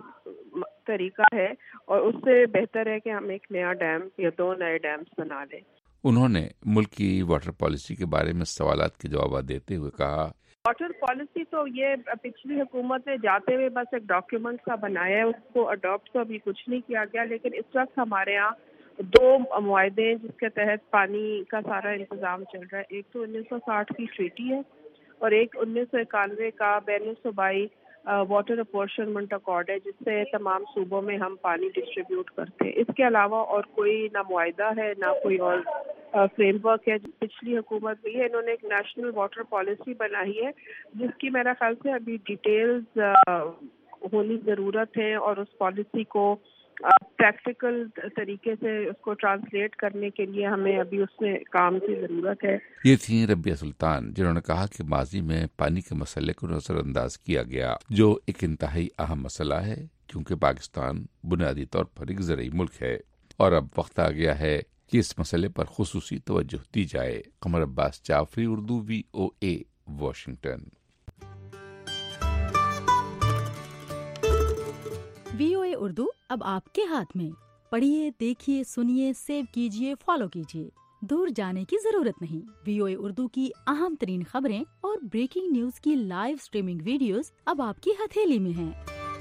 طریقہ ہے، اور اس سے بہتر ہے کہ ہم ایک نیا ڈیم یا دو نئے ڈیمز بنا لیں۔ انہوں نے ملک کی واٹر پالیسی کے بارے میں سوالات کے جوابات دیتے ہوئے کہا، واٹر پالیسی تو یہ پچھلی حکومت نے جاتے ہوئے بس ایک ڈاکیومنٹ سا بنایا ہے، اس کو اڈاپٹ تو ابھی کچھ نہیں کیا گیا، لیکن اس وقت ہمارے یہاں دو معاہدے جس کے تحت پانی کا سارا انتظام چل رہا ہے۔ ایک تو انیس سو ساٹھ کی ٹریٹی ہے، اور ایک انیس سو اکانوے کا بین الصوبائی واٹر اپورشنمنٹ اکارڈ ہے، جس سے تمام صوبوں میں ہم پانی ڈسٹریبیوٹ کرتے ہیں۔ اس کے علاوہ اور کوئی نہ معاہدہ ہے نہ کوئی اور فریم ورک ہے۔ پچھلی حکومت میں انہوں نے ایک نیشنل واٹر پالیسی بنائی ہے، جس کی میرا خیال سے ابھی ڈیٹیلز ہونی ضرورت ہے، اور اس پالیسی کو پریکٹیکل طریقے سے اس کو ٹرانسلیٹ کرنے کے لیے ہمیں ابھی اس میں کام کی ضرورت ہے۔ یہ تھیں ربیہ سلطان، جنہوں نے کہا کہ ماضی میں پانی کے مسئلے کو نظر انداز کیا گیا، جو ایک انتہائی اہم مسئلہ ہے، کیونکہ پاکستان بنیادی طور پر ایک زرعی ملک ہے، اور اب وقت آ گیا ہے کہ اس مسئلے پر خصوصی توجہ دی جائے۔ Qamar Abbas Jafri, Urdu, V O A, Washington. V O A Urdu اب آپ کے ہاتھ میں، پڑھیے، دیکھیے، سنیے، سیو کیجیے، فالو کیجیے۔ دور جانے کی ضرورت نہیں۔ وی او اے اردو کی اہم ترین خبریں اور بریکنگ نیوز کی لائیو سٹریمنگ ویڈیوز اب آپ کی ہتھیلی میں ہیں۔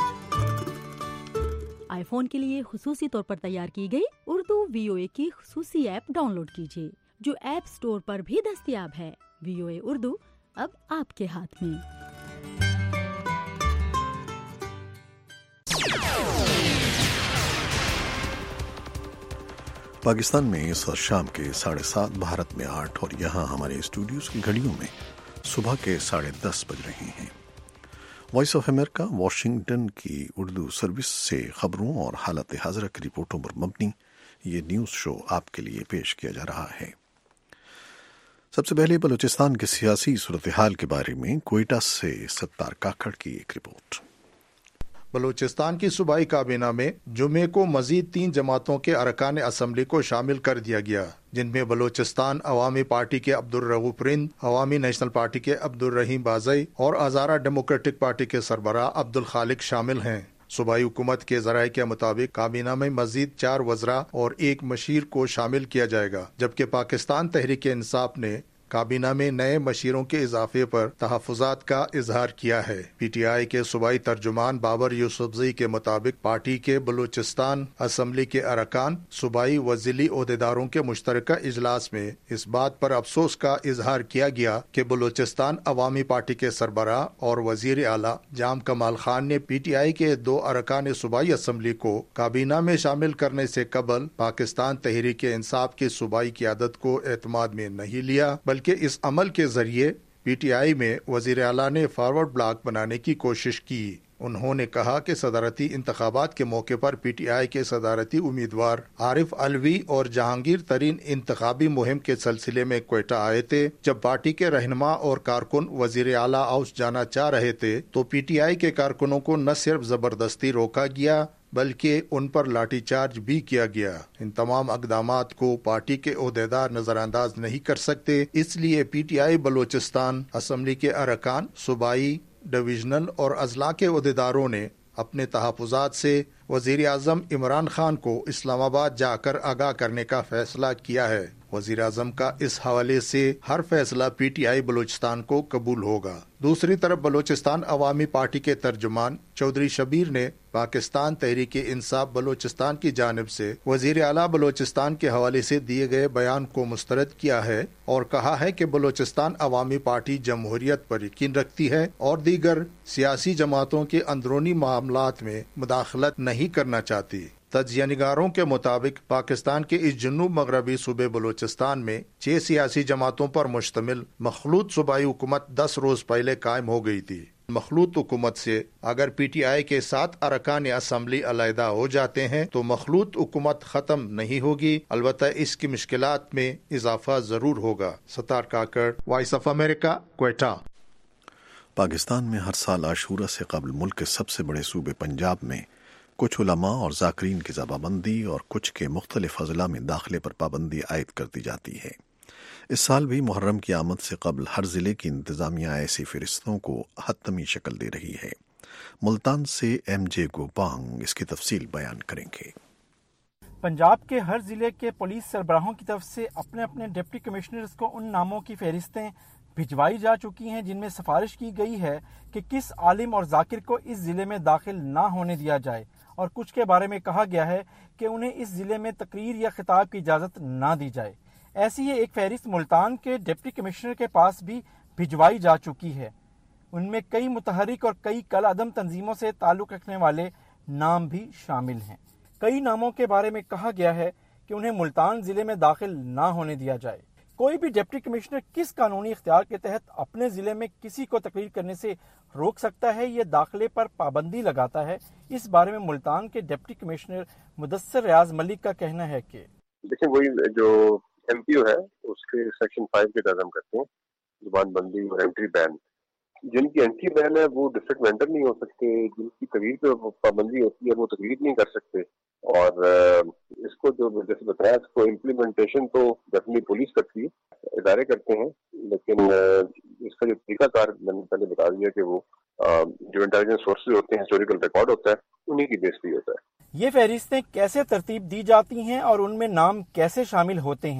آئی فون کے لیے خصوصی طور پر تیار کی گئی اردو وی او اے کی خصوصی ایپ ڈاؤن لوڈ کیجیے، جو ایپ سٹور پر بھی دستیاب ہے۔ وی او اے اردو اب آپ کے ہاتھ میں۔ پاکستان میں اس وقت شام کے ساڑھے سات، بھارت میں آٹھ اور یہاں ہمارے اسٹوڈیوز کی گھڑیوں میں صبح کے ساڑھے دس بج رہے ہیں۔ وائس آف امریکہ واشنگٹن کی اردو سروس سے خبروں اور حالت حاضرہ کی رپورٹوں پر مبنی یہ نیوز شو آپ کے لیے پیش کیا جا رہا ہے۔ سب سے پہلے بلوچستان کے سیاسی صورتحال کے بارے میں کوئٹہ سے ستار کاکڑ کی ایک رپورٹ۔ بلوچستان کی صوبائی کابینہ میں جمعے کو مزید تین جماعتوں کے ارکان اسمبلی کو شامل کر دیا گیا، جن میں بلوچستان عوامی پارٹی کے عبدالرؤوف رند، عوامی نیشنل پارٹی کے عبدالرحیم بازئی اور ہزارہ ڈیموکریٹک پارٹی کے سربراہ عبدالخالق شامل ہیں۔ صوبائی حکومت کے ذرائع کے مطابق کابینہ میں مزید چار وزراء اور ایک مشیر کو شامل کیا جائے گا، جبکہ پاکستان تحریک انصاف نے کابینہ میں نئے مشیروں کے اضافے پر تحفظات کا اظہار کیا ہے۔ پی ٹی آئی کے صوبائی ترجمان بابر یوسفزئی کے مطابق پارٹی کے بلوچستان اسمبلی کے ارکان صوبائی و ضلعی عہدیداروں کے مشترکہ اجلاس میں اس بات پر افسوس کا اظہار کیا گیا کہ بلوچستان عوامی پارٹی کے سربراہ اور وزیر اعلیٰ جام کمال خان نے پی ٹی آئی کے دو ارکان صوبائی اسمبلی کو کابینہ میں شامل کرنے سے قبل پاکستان تحریک انصاف کی صوبائی قیادت کو اعتماد میں نہیں لیا، بلکہ اس عمل کے ذریعے پی ٹی آئی میں وزیر اعلیٰ نے فارورڈ بلاک بنانے کی کوشش کی۔ انہوں نے کہا کہ صدارتی انتخابات کے موقع پر پی ٹی آئی کے صدارتی امیدوار عارف علوی اور جہانگیر ترین انتخابی مہم کے سلسلے میں کوئٹہ آئے تھے۔ جب پارٹی کے رہنما اور کارکن وزیر اعلیٰ ہاؤس جانا چاہ رہے تھے تو پی ٹی آئی کے کارکنوں کو نہ صرف زبردستی روکا گیا بلکہ ان پر لاٹھی چارج بھی کیا گیا۔ ان تمام اقدامات کو پارٹی کے عہدیدار نظر انداز نہیں کر سکتے، اس لیے P T I Balochistan assembly کے ارکان، صوبائی، ڈویژنل اور اضلاع کے عہدیداروں نے اپنے تحفظات سے وزیر اعظم عمران خان کو اسلام آباد جا کر آگاہ کرنے کا فیصلہ کیا ہے۔ وزیر اعظم کا اس حوالے سے ہر فیصلہ پی ٹی آئی بلوچستان کو قبول ہوگا۔ دوسری طرف بلوچستان عوامی پارٹی کے ترجمان چودھری شبیر نے پاکستان تحریک انصاف بلوچستان کی جانب سے وزیر اعلیٰ بلوچستان کے حوالے سے دیے گئے بیان کو مسترد کیا ہے اور کہا ہے کہ بلوچستان عوامی پارٹی جمہوریت پر یقین رکھتی ہے اور دیگر سیاسی جماعتوں کے اندرونی معاملات میں مداخلت نہیں کرنا چاہتی۔ تجزیہ نگاروں کے مطابق پاکستان کے اس جنوب مغربی صوبے بلوچستان میں چھ سیاسی جماعتوں پر مشتمل مخلوط صوبائی حکومت دس روز پہلے قائم ہو گئی تھی۔ مخلوط حکومت سے اگر پی ٹی آئی کے سات ارکان اسمبلی علیحدہ ہو جاتے ہیں تو مخلوط حکومت ختم نہیں ہوگی، البتہ اس کی مشکلات میں اضافہ ضرور ہوگا۔ Sattar Kakar, Voice of America, Quetta. Pakistan میں ہر سال عاشورہ سے قبل ملک کے سب سے بڑے صوبے پنجاب میں کچھ علماء اور ذاکرین کی ذبح بندی اور کچھ کے مختلف اضلاع میں داخلے پر پابندی عائد کر دی جاتی ہے۔ اس سال بھی محرم کی آمد سے قبل ہر ضلع کی انتظامیہ ایسی فہرستوں کو حتمی شکل دے رہی ہے۔ ملتان سے ایم جے گوپانگ اس کی تفصیل بیان کریں گے۔ پنجاب کے ہر ضلع کے پولیس سربراہوں کی طرف سے اپنے اپنے ڈپٹی کمشنرز کو ان ناموں کی فہرستیں بھجوائی جا چکی ہیں جن میں سفارش کی گئی ہے کہ کس عالم اور ذاکر کو اس ضلع میں داخل نہ ہونے دیا جائے، اور کچھ کے بارے میں کہا گیا ہے کہ انہیں اس ضلع میں تقریر یا خطاب کی اجازت نہ دی جائے۔ ایسی ہی ایک فہرست ملتان کے ڈپٹی کمشنر کے پاس بھی بھجوائی جا چکی ہے۔ ان میں کئی متحرک اور کئی کل عدم تنظیموں سے تعلق رکھنے والے نام بھی شامل ہیں۔ کئی ناموں کے بارے میں کہا گیا ہے کہ انہیں ملتان ضلع میں داخل نہ ہونے دیا جائے۔ کوئی بھی ڈپٹی کمشنر کس قانونی اختیار کے تحت اپنے ضلع میں کسی کو تقریر کرنے سے روک سکتا ہے، یہ داخلے پر پابندی لگاتا ہے؟ اس بارے میں ملتان کے ڈپٹی کمشنر مدثر ریاض ملک کا کہنا ہے کہ دیکھیں وہی جو ایم پی او ہے اس کے سیکشن فائیو کے تحت ہم کرتے ہیں زبان بندی اور انٹری بین۔ جن کی انٹری بین ہے وہ ڈسٹرکٹ وینڈر نہیں ہو سکتے، جن کی تقریر پہ پابندی ہوتی ہے وہ تقریر نہیں کر سکتے، اور اس کو جو جیسے بتایا اس کو امپلیمنٹیشن تو ڈیفینیٹلی پولیس کرتی ہے، ادارے کرتے ہیں، لیکن اس کا جو طریقہ کار میں نے پہلے بتا دیا کہ وہ جو انٹیلیجنس سورسز ہوتے ہیں، ہسٹوریکل ریکارڈ ہوتا ہے، انہیں کی بیس پہ ہوتا ہے۔ یہ فہرستیں کیسے ترتیب دی جاتی ہیں اور ان میں نام کیسے شامل ہوتے ہیں؟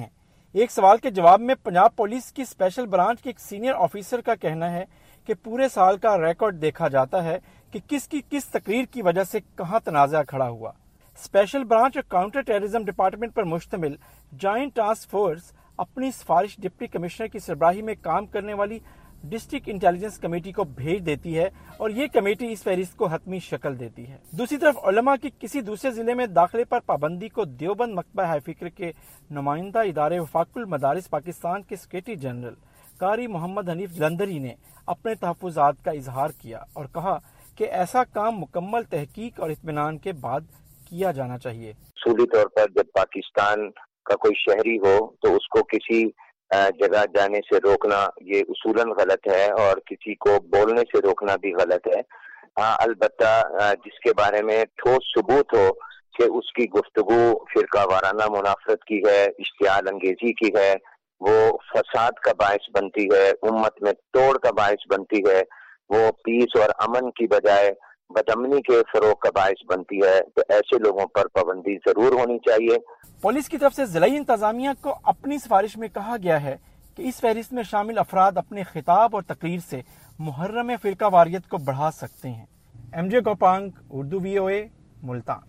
ایک سوال کے جواب میں پنجاب پولیس کی اسپیشل برانچ کے ایک سینئر آفیسر کا کہنا ہے کہ پورے سال کا ریکارڈ دیکھا جاتا ہے کہ کس کی کس تقریر کی وجہ سے کہاں تنازع کھڑا ہوا۔ اسپیشل برانچ اور کاؤنٹر ٹیررزم ڈپارٹمنٹ پر مشتمل جوائنٹ ٹاسک فورس اپنی سفارش ڈپٹی کمشنر کی سربراہی میں کام کرنے والی ڈسٹرکٹ انٹیلیجنس کمیٹی کو بھیج دیتی ہے اور یہ کمیٹی اس فہرست کو حتمی شکل دیتی ہے۔ دوسری طرف علماء کی کسی دوسرے ضلع میں داخلے پر پابندی کو دیوبند مکتبہ ہائی فکر کے نمائندہ ادارے وفاق المدارس پاکستان کے سیکریٹری جنرل قاری محمد حنیف جلندری نے اپنے تحفظات کا اظہار کیا اور کہا کہ ایسا کام مکمل تحقیق اور اطمینان کے بعد کیا جانا چاہیے۔ اصولی طور پر جب پاکستان کا کوئی شہری ہو تو اس کو کسی جگہ جانے سے روکنا یہ اصولاً غلط ہے اور کسی کو بولنے سے روکنا بھی غلط ہے۔ ہاں البتہ جس کے بارے میں ٹھوس ثبوت ہو کہ اس کی گفتگو فرقہ وارانہ منافرت کی ہے، اشتعال انگیزی کی ہے، وہ فساد کا باعث بنتی ہے، امت میں توڑ کا باعث بنتی ہے، وہ پیس اور امن کی بجائے بدامنی کے فروغ کا باعث بنتی ہے، تو ایسے لوگوں پر پابندی ضرور ہونی چاہیے۔ پولیس کی طرف سے ضلعی انتظامیہ کو اپنی سفارش میں کہا گیا ہے کہ اس فہرست میں شامل افراد اپنے خطاب اور تقریر سے محرم فرقہ واریت کو بڑھا سکتے ہیں۔ M J Gopang, Urdu V O A, Multan.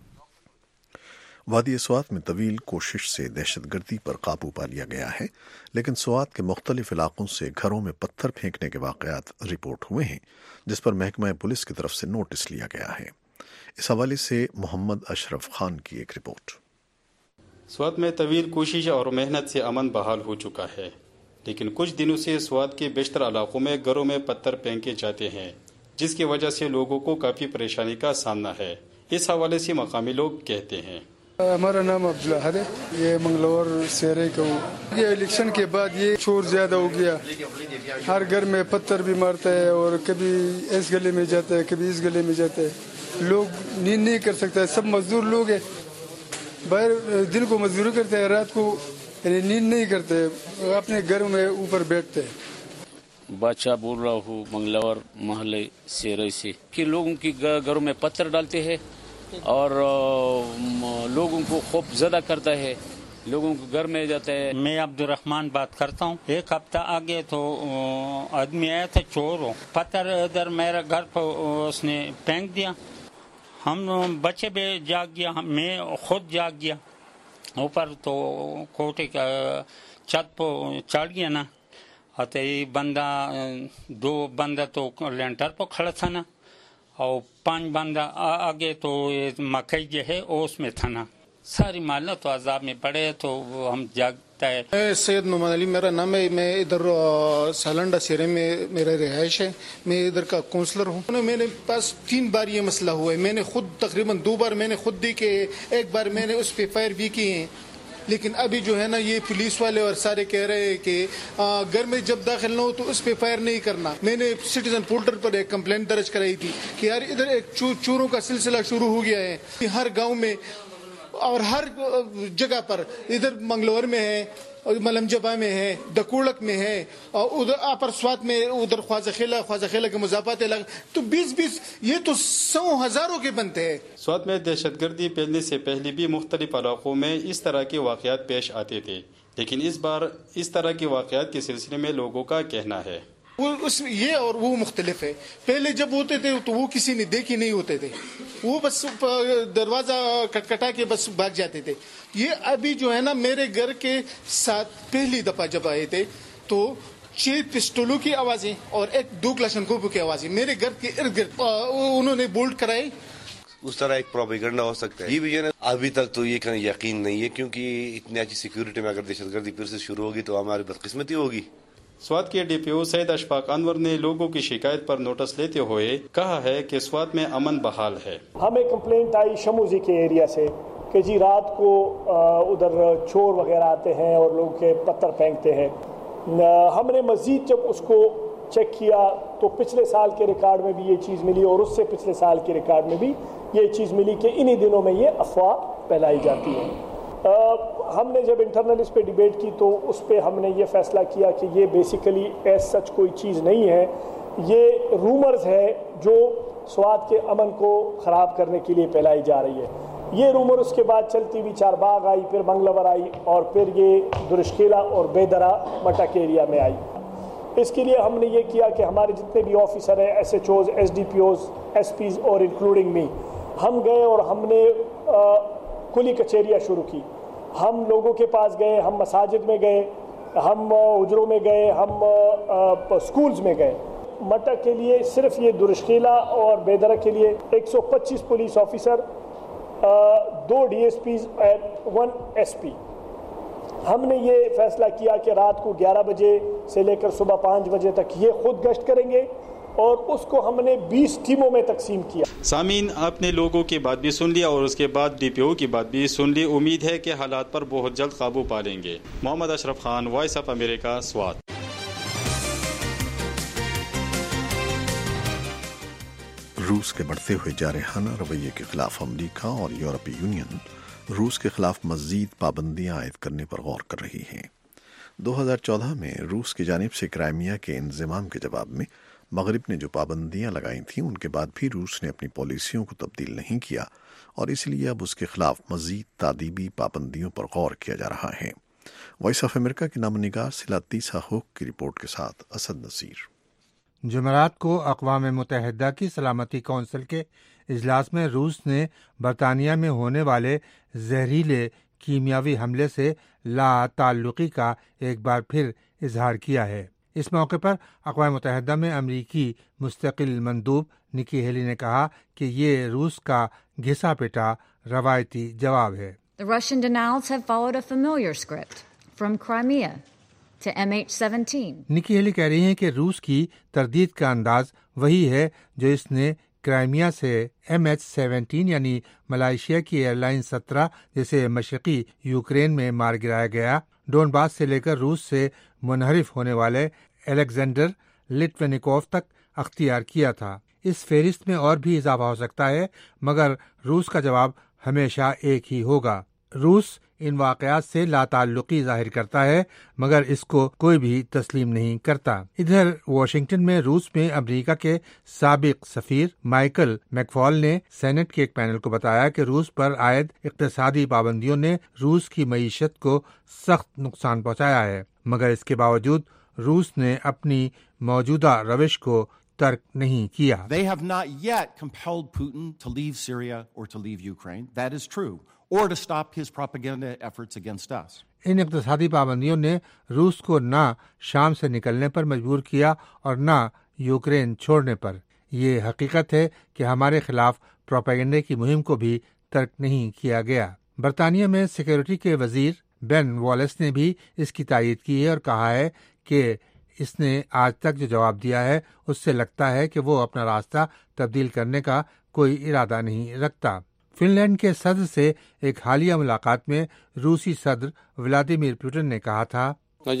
وادی سوات میں طویل کوشش سے دہشت گردی پر قابو پا لیا گیا ہے، لیکن سوات کے مختلف علاقوں سے گھروں میں پتھر پھینکنے کے واقعات رپورٹ ہوئے ہیں، جس پر محکمہ پولیس کی طرف سے نوٹس لیا گیا ہے۔ اس حوالے سے محمد اشرف خان کی ایک رپورٹ۔ سوات میں طویل کوشش اور محنت سے امن بحال ہو چکا ہے، لیکن کچھ دنوں سے سوات کے بیشتر علاقوں میں گھروں میں پتھر پھینکے جاتے ہیں، جس کی وجہ سے لوگوں کو کافی پریشانی کا سامنا ہے۔ اس حوالے سے مقامی لوگ کہتے ہیں۔ ہمارا نام عبداللہ ہے، یہ منگلور سیرے کو یہ الیکشن کے بعد یہ شور زیادہ ہو گیا، ہر گھر میں پتھر بھی مارتا ہے اور کبھی اس گلے میں جاتا ہے کبھی اس گلے میں جاتا ہے، لوگ نیند نہیں کر سکتا ہے، سب مزدور لوگ ہیں، باہر دن کو مزدوری کرتے ہیں، رات کو یعنی نیند نہیں کرتے، اپنے گھروں میں اوپر بیٹھتے ہیں۔ بادشاہ بول رہا ہوں منگلور محلے سیرے سے کہ لوگوں کی گھروں میں پتھر ڈالتے ہیں اور لوگوں کو خوف زدہ کرتا ہے، لوگوں کو گھر میں جاتا ہے۔ میں عبد الرحمان بات کرتا ہوں۔ ایک ہفتہ آگے تو آدمی آیا تھا چور ہو، پتھر ادھر میرا گھر پر اس نے پھینک دیا، ہم بچے بھی جاگ گیا، میں خود جاگ گیا، اوپر تو کوٹے کا چھت پہ چڑھ گیا نا، اور بندہ دو بندہ تو لینٹر پہ کھڑا تھا نا، اور پانچ بندہ آگے تو مکئی جو ہے اس میں تھا نا، ساری محلہ تو عذاب میں پڑے، تو ہم جاگتا ہے۔ میں سید محمد علی میرا نام ہے، میں ادھر سالنڈا سیرے میں میرا رہائش ہے، میں ادھر کا کونسلر ہوں۔ میرے پاس تین بار یہ مسئلہ ہوا ہے، میں نے خود تقریباً دو بار میں نے خود دی کہ ایک بار میں نے اس پہ فائر بھی کیے ہیں، لیکن ابھی جو ہے نا یہ پولیس والے اور سارے کہہ رہے ہیں کہ گھر میں جب داخل نہ ہو تو اس پہ فائر نہیں کرنا۔ میں نے سٹیزن پورٹل پر ایک کمپلینٹ درج کرائی تھی کہ یار ادھر ایک چوروں کا سلسلہ شروع ہو گیا ہے ہر گاؤں میں اور ہر جگہ پر، ادھر منگلور میں ہے، ملم جبا میں ہے، ڈکوڑک میں ہے، اور ادھر اپر سوات میں ادھر خواجہ خیلا خواجہ خیلا کے مضافات علاقے، تو بیس بیس یہ تو سو ہزاروں کے بنتے ہیں۔ سوات میں دہشت گردی پھیلنے سے پہلے بھی مختلف علاقوں میں اس طرح کے واقعات پیش آتے تھے، لیکن اس بار اس طرح کے واقعات کے سلسلے میں لوگوں کا کہنا ہے وہ اس یہ اور وہ مختلف ہے۔ پہلے جب ہوتے تھے تو وہ کسی نے دیکھی نہیں ہوتے تھے، وہ بس دروازہ کٹکھٹا کے بس بھاگ جاتے تھے۔ یہ ابھی جو ہے نا میرے گھر کے ساتھ پہلی دفعہ جب آئے تھے تو چھ پسٹولوں کی آوازیں اور ایک دو کلاشنکوف کی آوازیں میرے گھر کے ارد گرد انہوں نے بولٹ کرائے۔ اس طرح ایک پروپیگنڈا ہو سکتا ہے، یہ بھی جو ہے ابھی تک تو یہ یقین نہیں ہے، کیونکہ اتنی اچھی سیکیورٹی میں اگر دہشت گردی پھر سے شروع ہوگی تو ہماری بدقسمتی ہوگی۔ سوات کے ڈی پی او سید اشفاق انور نے لوگوں کی شکایت پر نوٹس لیتے ہوئے کہا ہے کہ سوات میں امن بحال ہے۔ ہمیں کمپلینٹ آئی شموزی کے ایریا سے کہ جی رات کو ادھر چور وغیرہ آتے ہیں اور لوگ کے پتھر پھینکتے ہیں۔ ہم نے مزید جب اس کو چیک کیا تو پچھلے سال کے ریکارڈ میں بھی یہ چیز ملی اور اس سے پچھلے سال کے ریکارڈ میں بھی یہ چیز ملی کہ انہی دنوں میں یہ افواہ پھیلائی جاتی ہے۔ ہم نے جب انٹرنل اس پہ ڈیبیٹ کی تو اس پہ ہم نے یہ فیصلہ کیا کہ یہ بیسیکلی ایز سچ کوئی چیز نہیں ہے، یہ رومرز ہے جو سوات کے امن کو خراب کرنے کے لیے پھیلائی جا رہی ہے۔ یہ رومر اس کے بعد چلتی ہوئی چار باغ آئی، پھر منگلور آئی، اور پھر یہ درشکیلا اور بیدرا مٹک ایریا میں آئی۔ اس کے لیے ہم نے یہ کیا کہ ہمارے جتنے بھی آفیسر ہیں، S H Os, S D P Os, S Ps اور انکلوڈنگ می، ہم گئے اور ہم نے کلی کچہریاں شروع کی۔ ہم لوگوں کے پاس گئے، ہم مساجد میں گئے، ہم حجروں میں گئے، ہم اسکولز میں گئے۔ مٹک کے لیے صرف یہ درشکیلا اور بیدرا کے لیے ایک سو پچیس پولیس آفیسر، دو ڈی ایس پیز اور ون ایس پی۔ ہم نے یہ فیصلہ کیا کہ رات کو گیارہ بجے سے لے کر صبح پانچ بجے تک یہ خود گشت کریں گے، اور اس کو ہم نے بیس ٹیموں میں تقسیم کیا۔ سامعین، آپ نے لوگوں کی بات بھی سن لیا اور اس کے بعد ڈی پی او کی بات بھی سن لی۔ امید ہے کہ حالات پر بہت جلد قابو پا لیں گے۔ Muhammad Ashraf Khan, Voice of America, Swat. روس کے بڑھتے ہوئے جارحانہ رویے کے خلاف امریکہ اور یورپی یونین روس کے خلاف مزید پابندیاں عائد کرنے پر غور کر رہی ہیں۔ دو ہزار چودہ میں روس کی جانب سے کرائمیا کے انضمام کے جواب میں مغرب نے جو پابندیاں لگائی تھیں، ان کے بعد بھی روس نے اپنی پالیسیوں کو تبدیل نہیں کیا، اور اس لیے اب اس کے خلاف مزید تادیبی پابندیوں پر غور کیا جا رہا ہے۔ وائس آف امریکہ کے نامہ نگار سلاتیسا ہوک کی رپورٹ کے ساتھ اسد نصیر۔ جمعرات کو اقوام متحدہ کی سلامتی کونسل کے اجلاس میں روس نے برطانیہ میں ہونے والے زہریلے کیمیاوی حملے سے لا تعلقی کا ایک بار پھر اظہار کیا ہے۔ اس موقع پر اقوام متحدہ میں امریکی مستقل مندوب نکی ہیلی نے کہا کہ یہ روس کا گھسا پٹا روایتی جواب ہے۔ The Russian denials have followed a familiar script from Crimea to M H seventeen. Nikki Haley کہہ رہی ہیں کہ روس کی تردید کا انداز وہی ہے جو اس نے کرائمیا سے ایم ایچ سیونٹین یعنی ملائیشیا کی ایئر لائن سترہ جسے مشرقی یوکرین میں مار گرایا گیا، ڈونباس سے لے کر روس سے منحرف ہونے والے الیگزینڈر لٹوینیکوف تک اختیار کیا تھا۔ اس فہرست میں اور بھی اضافہ ہو سکتا ہے، مگر روس کا جواب ہمیشہ ایک ہی ہوگا۔ روس ان واقعات سے لا تعلقی ظاہر کرتا ہے، مگر اس کو کوئی بھی تسلیم نہیں کرتا۔ ادھر واشنگٹن میں روس میں امریکہ کے سابق سفیر مائیکل میکفال نے سینٹ کے ایک پینل کو بتایا کہ روس پر عائد اقتصادی پابندیوں نے روس کی معیشت کو سخت نقصان پہنچایا ہے، مگر اس کے باوجود روس نے اپنی موجودہ روش کو ترک نہیں کیا۔ They have not yet compelled Putin to leave Syria or to leave Ukraine. That is true. Or to stop his propaganda efforts against us. ان اقتصادی پابندیوں نے روس کو نہ شام سے نکلنے پر مجبور کیا اور نہ یوکرین چھوڑنے پر۔ یہ حقیقت ہے کہ ہمارے خلاف پروپیگنڈے کی مہم کو بھی ترک نہیں کیا گیا۔ برطانیہ میں سیکیورٹی کے وزیر بین والیس نے بھی اس کی تائید کی ہے اور کہا ہے کہ اس نے آج تک جو جواب دیا ہے اس سے لگتا ہے کہ وہ اپنا راستہ تبدیل کرنے کا کوئی ارادہ نہیں رکھتا۔ فن لینڈ کے صدر سے ایک حالیہ ملاقات میں روسی صدر ولادیمیر پوٹن نے کہا تھا،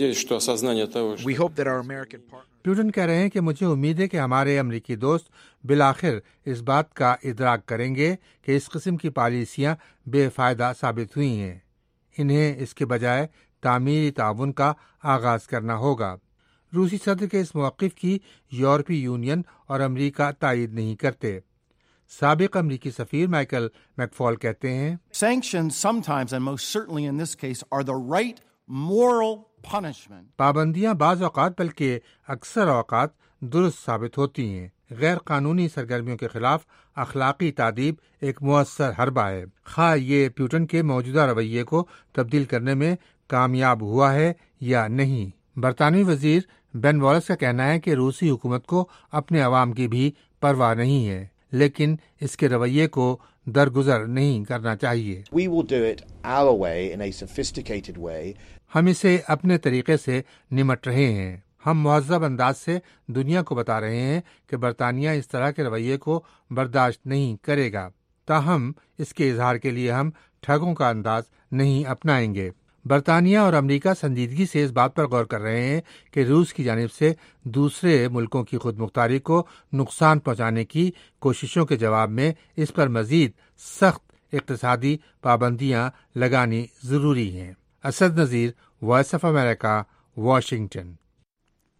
پوٹن کہہ رہے ہیں کہ مجھے امید ہے کہ ہمارے امریکی دوست بالآخر اس بات کا ادراک کریں گے کہ اس قسم کی پالیسیاں بے فائدہ ثابت ہوئی ہیں۔ انہیں اس کے بجائے تعمیری تعاون کا آغاز کرنا ہوگا۔ روسی صدر کے اس موقف کی یورپی یونین اور امریکہ تائید نہیں کرتے۔ سابق امریکی سفیر مائیکل میکفال کہتے ہیں، Sanctions sometimes, and most certainly in this case, are the right moral punishment. پابندیاں بعض اوقات بلکہ اکثر اوقات درست ثابت ہوتی ہیں۔ غیر قانونی سرگرمیوں کے خلاف اخلاقی تادیب ایک مؤثر حربہ ہے، خواہ یہ پیوٹن کے موجودہ رویے کو تبدیل کرنے میں کامیاب ہوا ہے یا نہیں۔ برطانوی وزیر بین والیس کا کہنا ہے کہ روسی حکومت کو اپنے عوام کی بھی پرواہ نہیں ہے، لیکن اس کے رویے کو درگزر نہیں کرنا چاہیے۔ We will do it our way in a sophisticated way. ہم اسے اپنے طریقے سے نمٹ رہے ہیں۔ ہم مہذب انداز سے دنیا کو بتا رہے ہیں کہ برطانیہ اس طرح کے رویے کو برداشت نہیں کرے گا، تاہم اس کے اظہار کے لیے ہم ٹھگوں کا انداز نہیں اپنائیں گے۔ برطانیہ اور امریکہ سنجیدگی سے اس بات پر غور کر رہے ہیں کہ روس کی جانب سے دوسرے ملکوں کی خود مختاری کو نقصان پہنچانے کی کوششوں کے جواب میں اس پر مزید سخت اقتصادی پابندیاں لگانی ضروری ہیں۔ Asad Nazir, Voice of America, Washington.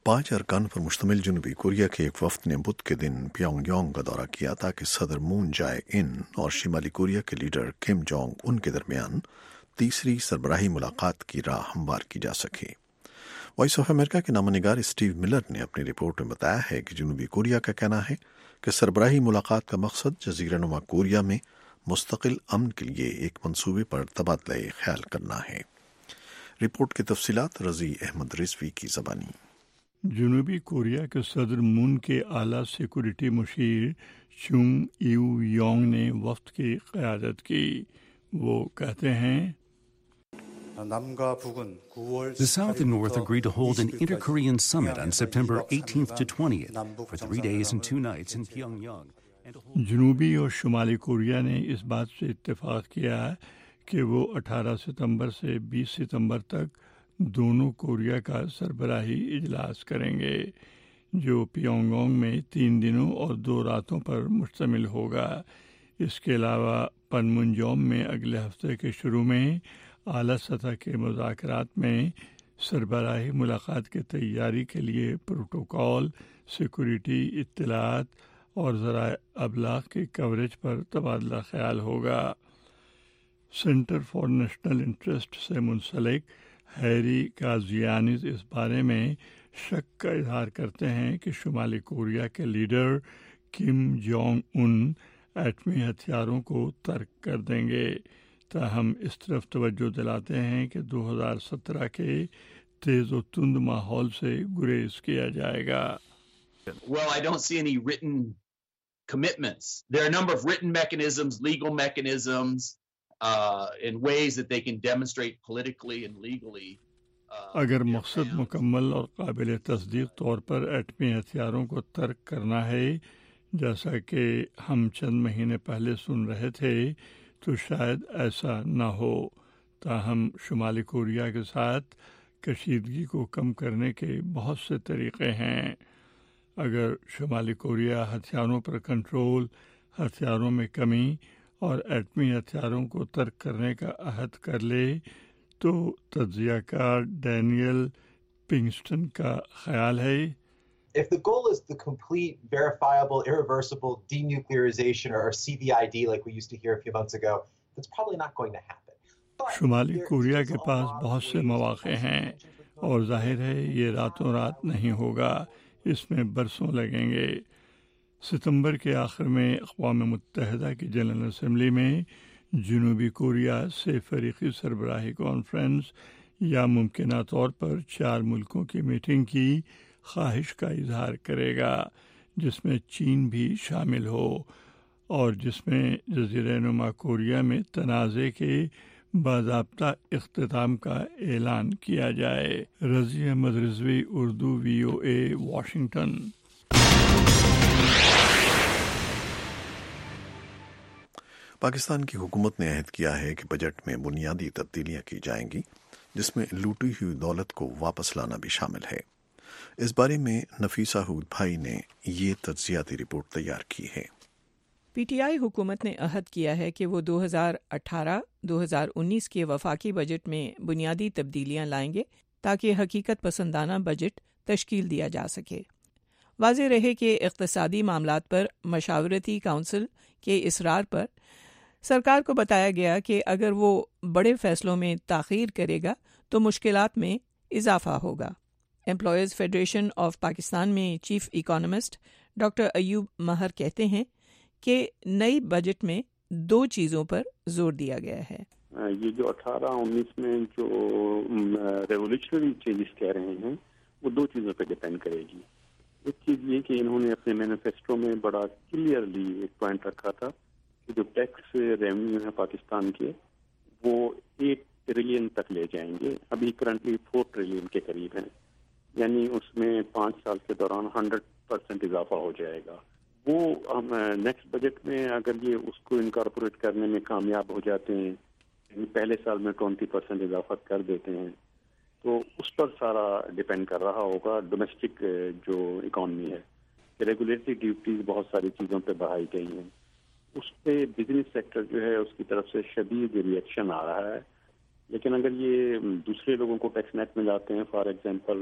पांच अरकान पर मुश्तमिल जनूबी कोरिया के एक वफ्द ने बुध के दिन प्योंगयांग का दौरा किया ताकि सदर मून जाए इन और शिमाली कोरिया के लीडर किम जोंग उन के दरमियान तीसरी सरबराही मुलाकात की राह हमवार की जा सके। वॉइस ऑफ अमेरिका के नामनिगार स्टीव मिलर ने अपनी रिपोर्ट में बताया है कि जनूबी कोरिया का कहना है कि सरबराही मुलाकात का मकसद जजीरानुमा कोरिया में मुस्तकिल अमन के लिए एक मंसूबे पर तबादला ख्याल करना है। रिपोर्ट की तफसीलात रजी अहमद रिजवी की ज़बानी। जनूबी कोरिया के सदर मून के आला सिक्योरिटी मुशीर चुंग यू योंग ने वफ्द की क़यादत की। वो कहते हैं, The South and North agreed to hold an inter-Korean summit on September eighteenth to twentieth for three days and two nights in Pyongyang. जनूबी और शुमाली कोरिया ने इस बात से इत्तेफाक किया कि वो अठारह सितंबर से बीस सितंबर तक दोनों कोरिया का सरबराही इजलास करेंगे, जो प्योंगयांग में तीन दिनों और दो रातों पर मुश्तमिल होगा। इसके अलावा पनमुनजोम में अगले हफ्ते के शुरू में आला सतह के मुज़ाकरात में सरबराही मुलाकात की तैयारी के लिए प्रोटोकॉल, सिक्योरिटी, इत्तलात और ज़राए अबलाग की कवरेज पर तबादला ख्याल होगा। सेंटर फॉर नेशनल इंटरेस्ट से मुंसलिक हैरी काजियानिस इस बारे में शक का इजहार करते हैं कि शुमाली कोरिया के लीडर किम जोंग उन एटमी हथियारों को तर्क कर देंगे। ताहम इस तरफ तवज्जो दिलाते हैं कि दो हज़ार सत्रह के तेज़ और तुंद माहौल से गुरेज किया जाएगा। Well, I don't see any written commitments. There are a number of written mechanisms, legal mechanisms, uh, in ways that they can demonstrate politically and legally. अगर मकसद मुकम्मल और काबिल तस्दीक तौर पर एटमी हथियारों को तर्क करना है, जैसा कि हम चंद महीने पहले सुन रहे थे, तो शायद ऐसा न हो। ताहम शुमाली कोरिया के साथ कशीदगी को कम करने के बहुत से तरीक़े हैं। अगर शुमाली कोरिया हथियारों पर कंट्रोल, हथियारों में कमी और एटमी हथियारों को तर्क करने का अहद कर ले, तो तज्ज़ियाकार डैनियल पिंगस्टन का ख्याल है, If the goal is the complete, verifiable, irreversible denuclearization or C V I D like we used to hear a few months ago, that's probably not going to happen. शुमाली कोरिया के पास बहुत से मौक़े हैं और जाहिर है ये रातों रात नहीं होगा, इसमें बरसों लगेंगे। सितंबर के आखिर में अक़वाम मुत्तहिदा की जनरल असम्बली में जनूबी कोरिया से फरीक़ी सरबराही कॉन्फ्रेंस या मुमकिना तौर पर चार मुल्कों की मीटिंग की ख्वाहिश का इजहार करेगा, जिसमें चीन भी शामिल हो और जिसमें जज़ीरा-ए-नुमा कोरिया में तनाज़े के बाज़ाब्ता इख्तिताम का ऐलान किया जाए। Razi Ahmed Rizvi, Urdu, V O A, Washington. Pakistan की हुकूमत ने अहद किया है कि बजट में बुनियादी तब्दीलियां की जाएंगी, जिसमें लूटी हुई दौलत को वापस लाना भी शामिल है। इस बारे में नफीसा हूद भाई ने ये तज्जियाती रिपोर्ट तैयार की है। पीटीआई हुकूमत ने अहद किया है कि वो दो हज़ार अठारह दो हज़ार उन्नीस के वफाकी बजट में बुनियादी तब्दीलियां लाएंगे ताकि हकीकत पसंदाना बजट तश्कील दिया जा सके। वाज़ेह रहे कि इक़्तिसादी मामलात पर मशावरती काउंसिल के इसरार पर सरकार को बताया गया कि अगर वो बड़े फैसलों में ताख़ीर करेगा तो मुश्किलात में इजाफा होगा। एम्प्लॉयज़ फेडरेशन ऑफ पाकिस्तान में chief economist doctor Ayub Mahar कहते हैं कि नई बजट में दो चीज़ों पर जोर दिया गया है। ये जो अठारह उन्नीस में जो रेवोल्यूशनरी चेंजेस कह रहे हैं वो दो चीज़ों पर डिपेंड करेगी। एक चीज़ ये कि इन्होंने अपने मैनिफेस्टो में बड़ा क्लियरली एक पॉइंट रखा था कि जो टैक्स रेवेन्यू है पाकिस्तान के वो एट ट्रिलियन तक ले जाएंगे। अभी करंटली फोर ट्रिलियन के करीब हैं, यानी उसमें पाँच साल के दौरान हंड्रेड परसेंट इजाफा हो जाएगा। वो हम नेक्स्ट बजट में अगर ये उसको इनकॉर्पोरेट करने में कामयाब हो जाते हैं, यानी पहले साल में ट्वेंटी परसेंट इजाफा कर देते हैं, तो उस पर सारा डिपेंड कर रहा होगा डोमेस्टिक जो इकॉनमी है कि रेगुलेटरी ड्यूटीज बहुत सारी चीज़ों पे बढ़ाई गई हैं, उस पर बिजनेस सेक्टर जो है उसकी तरफ से शदीद रिएक्शन आ रहा है। लेकिन अगर ये दूसरे लोगों को टैक्स नेट में लाते हैं, फॉर एग्जांपल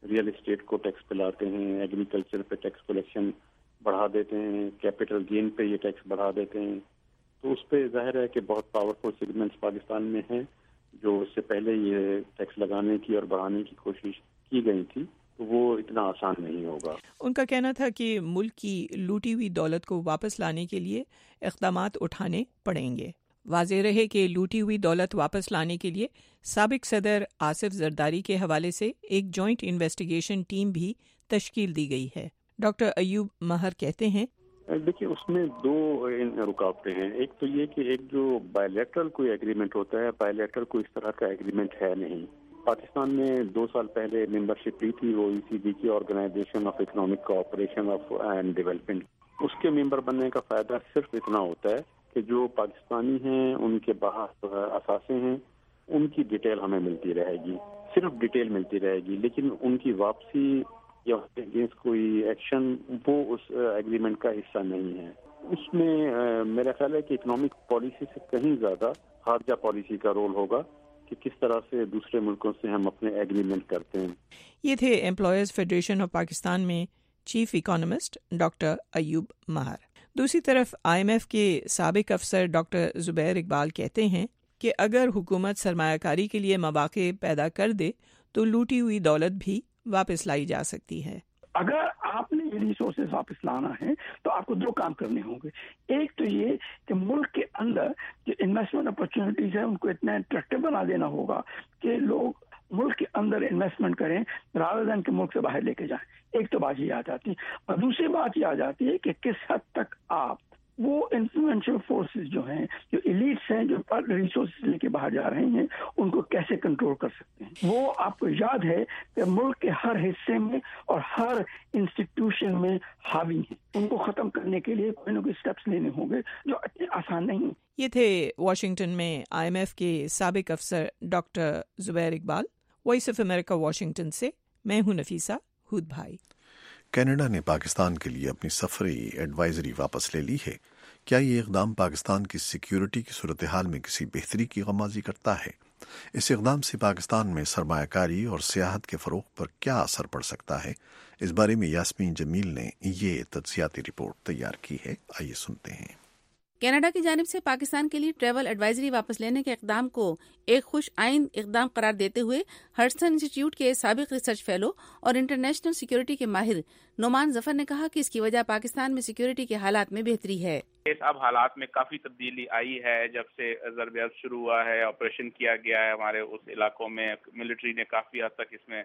ریئل اسٹیٹ کو ٹیکس پہ لاتے ہیں، ایگریکلچر پہ ٹیکس کلیکشن بڑھا دیتے ہیں، کیپٹل گین پہ یہ ٹیکس بڑھا دیتے ہیں. تو اس پہ ظاہر ہے کہ بہت پاورفل سیگمنٹس پاکستان میں ہیں جو اس سے پہلے یہ ٹیکس لگانے کی اور بڑھانے کی کوشش کی گئی تھی، تو وہ اتنا آسان نہیں ہوگا. ان کا کہنا تھا کہ ملک کی لوٹی ہوئی دولت کو واپس لانے کے لیے اقدامات اٹھانے پڑیں گے. واضح رہے کہ لوٹی ہوئی دولت واپس لانے کے لیے سابق صدر آصف زرداری کے حوالے سے ایک جوائنٹ انویسٹیگیشن ٹیم بھی تشکیل دی گئی ہے. ڈاکٹر ایوب مہر کہتے ہیں، دیکھیے اس میں دو رکاوٹیں ہیں. ایک تو یہ کہ ایک جو بائیلیٹرل کوئی ایگریمنٹ ہوتا ہے، بائیلیٹرل کوئی اس طرح کا ایگریمنٹ ہے نہیں. پاکستان نے دو سال پہلے ممبرشپ لی تھی وہ ای سی ڈی کی، organisation of economic cooperation of and development. اس کے ممبر بننے کا فائدہ صرف اتنا ہوتا ہے کہ جو پاکستانی ہیں ان کے باہر اثاثے ہیں ان کی ڈیٹیل ہمیں ملتی رہے گی، صرف ڈیٹیل ملتی رہے گی، لیکن ان کی واپسی یا اگینسٹ کوئی ایکشن وہ اس ایگریمنٹ کا حصہ نہیں ہے. اس میں میرا خیال ہے کہ اکنامک پالیسی سے کہیں زیادہ خارجہ پالیسی کا رول ہوگا کہ کس طرح سے دوسرے ملکوں سے ہم اپنے ایگریمنٹ کرتے ہیں. یہ تھے امپلائیز فیڈریشن آف پاکستان میں چیف اکانومسٹ ڈاکٹر ایوب مہر. دوسری طرف آئی ایم ایف کے سابق افسر ڈاکٹر زبیر اقبال کہتے ہیں کہ اگر حکومت سرمایہ کاری کے لیے مواقع پیدا کر دے تو لوٹی ہوئی دولت بھی واپس لائی جا سکتی ہے. اگر آپ نے یہ ریسورسز واپس لانا ہے تو آپ کو دو کام کرنے ہوں گے. ایک تو یہ کہ ملک کے اندر جو انویسٹمنٹ اپرچونیٹیز ہیں ان کو اتنا اٹریکٹیو بنا دینا ہوگا کہ لوگ ملک کے اندر انویسٹمنٹ کریں رادر دین کہ ملک سے باہر لے کے جائیں. ایک تو بات یہ آ جاتی ہے، اور دوسری بات یہ آ جاتی ہے کہ کس حد تک آپ وہ انفلوئنشل فورسز جو ہیں، جو ایلیٹس ہیں، جو ریسورسز لے کے باہر جا رہے ہیں، ان کو کیسے کنٹرول کر سکتے ہیں. وہ آپ کو یاد ہے کہ ملک کے ہر حصے میں اور ہر انسٹیٹیوشن میں حاوی ہیں. ان کو ختم کرنے کے لیے کوئی نہ کوئی اسٹیپس لینے ہوں گے جو اتنے آسان نہیں. یہ تھے واشنگٹن میں آئی ایم ایف کے سابق افسر doctor Zubair Iqbal. Voice of America Washington سے میں ہوں نفیسہ ہود بھائی. کینیڈا نے پاکستان کے لیے اپنی سفری ایڈوائزری واپس لے لی ہے. کیا یہ اقدام پاکستان کی سیکیورٹی کی صورتحال میں کسی بہتری کی غمازی کرتا ہے؟ اس اقدام سے پاکستان میں سرمایہ کاری اور سیاحت کے فروغ پر کیا اثر پڑ سکتا ہے؟ اس بارے میں یاسمین جمیل نے یہ تجزیاتی رپورٹ تیار کی ہے. آئیے سنتے ہیں. کینیڈا کی جانب سے پاکستان کے لیے ٹریول ایڈوائزری واپس لینے کے اقدام کو ایک خوش آئند اقدام قرار دیتے ہوئے ہرسٹن انسٹی ٹیوٹ کے سابق ریسرچ فیلو اور انٹرنیشنل سیکیورٹی کے ماہر نعمان ظفر نے کہا کہ اس کی وجہ پاکستان میں سیکیورٹی کے حالات میں بہتری ہے. اب حالات میں کافی تبدیلی آئی ہے جب سے ضرب عرب شروع ہوا ہے، آپریشن کیا گیا ہے ہمارے اس علاقوں میں. ملٹری نے کافی حد تک اس میں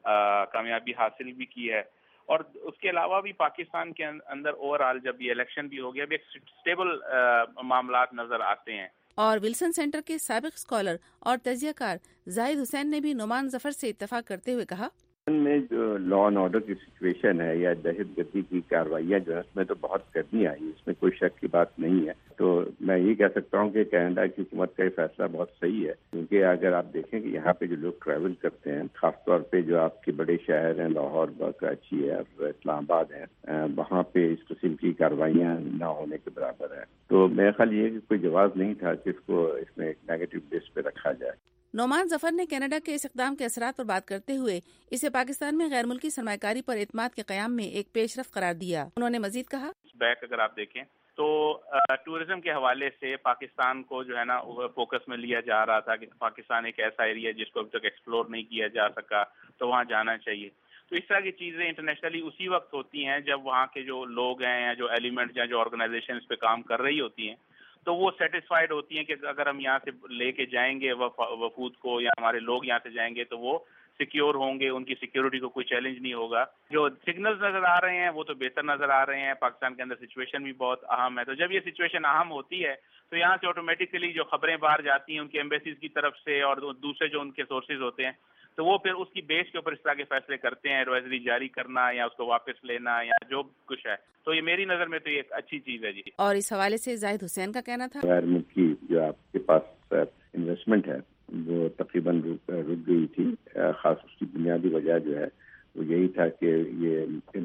کامیابی حاصل بھی کی ہے، اور اس کے علاوہ بھی پاکستان کے اندر اوور آل جب یہ الیکشن بھی ہو گیا بھی ایک سٹیبل معاملات نظر آتے ہیں. اور ولسن سینٹر کے سابق اسکالر اور تجزیہ کار زاہد حسین نے بھی نعمان ظفر سے اتفاق کرتے ہوئے کہا، میں جو لا اینڈ آرڈر کی سچویشن ہے یا دہشت گردی کی کارروائیاں جو ہے اس میں تو بہت کمی آئی، اس میں کوئی شک کی بات نہیں ہے. تو میں یہ کہہ سکتا ہوں کہ کینیڈا کی حکومت کا یہ فیصلہ بہت صحیح ہے، کیونکہ اگر آپ دیکھیں کہ یہاں پہ جو لوگ ٹریول کرتے ہیں، خاص طور پہ جو آپ کے بڑے شہر ہیں، لاہور، کراچی ہے اور اسلام آباد ہیں، وہاں پہ اس قسم کی کارروائیاں نہ ہونے کے برابر ہے. تو میرا خیال یہ کہ کوئی جواز نہیں تھا کہ اس کو اس میں ایک نیگیٹو لسٹ پہ رکھا جائے. نعمان ظفر نے کینیڈا کے اس اقدام کے اثرات پر بات کرتے ہوئے اسے پاکستان میں غیر ملکی سرمایہ کاری پر اعتماد کے قیام میں ایک پیش رفت قرار دیا. انہوں نے مزید کہا، بیک اگر آپ دیکھیں تو ٹورزم کے حوالے سے پاکستان کو جو ہے نا فوکس میں لیا جا رہا تھا کہ پاکستان ایک ایسا ایریا جس کو ابھی تک ایکسپلور نہیں کیا جا سکا تو وہاں جانا چاہیے. تو اس طرح کی چیزیں انٹرنیشنلی اسی وقت ہوتی ہیں جب وہاں کے جو لوگ ہیں یا جو ایلیمنٹ یا جو آرگنائزیشن اس پہ کام کر رہی ہوتی ہیں تو وہ سیٹسفائیڈ ہوتی ہیں کہ اگر ہم یہاں سے لے کے جائیں گے وفود کو یا ہمارے لوگ یہاں سے جائیں گے تو وہ سیکیور ہوں گے، ان کی سیکیورٹی کو کوئی چیلنج نہیں ہوگا. جو سگنلز نظر آ رہے ہیں وہ تو بہتر نظر آ رہے ہیں. پاکستان کے اندر سچویشن بھی بہت اہم ہے. تو جب یہ سچویشن اہم ہوتی ہے تو یہاں سے آٹومیٹکلی جو خبریں باہر جاتی ہیں ان کے ایمبیسیز کی طرف سے اور دوسرے جو ان کے سورسز ہوتے ہیں تو وہ پھر اس کی بیس کے اوپر اس طرح کے فیصلے کرتے ہیں، ایڈوائزری جاری کرنا یا اس کو واپس لینا یا جو کچھ ہے. تو یہ میری نظر میں تو یہ ایک اچھی چیز ہے. جی. اور اس حوالے سے زاہد حسین کا کہنا تھا، غیر ملکی جو آپ کے پاس انویسٹمنٹ ہے وہ تقریباً رک گئی تھی. خاص اس کی بنیادی وجہ جو ہے وہ یہی تھا کہ یہ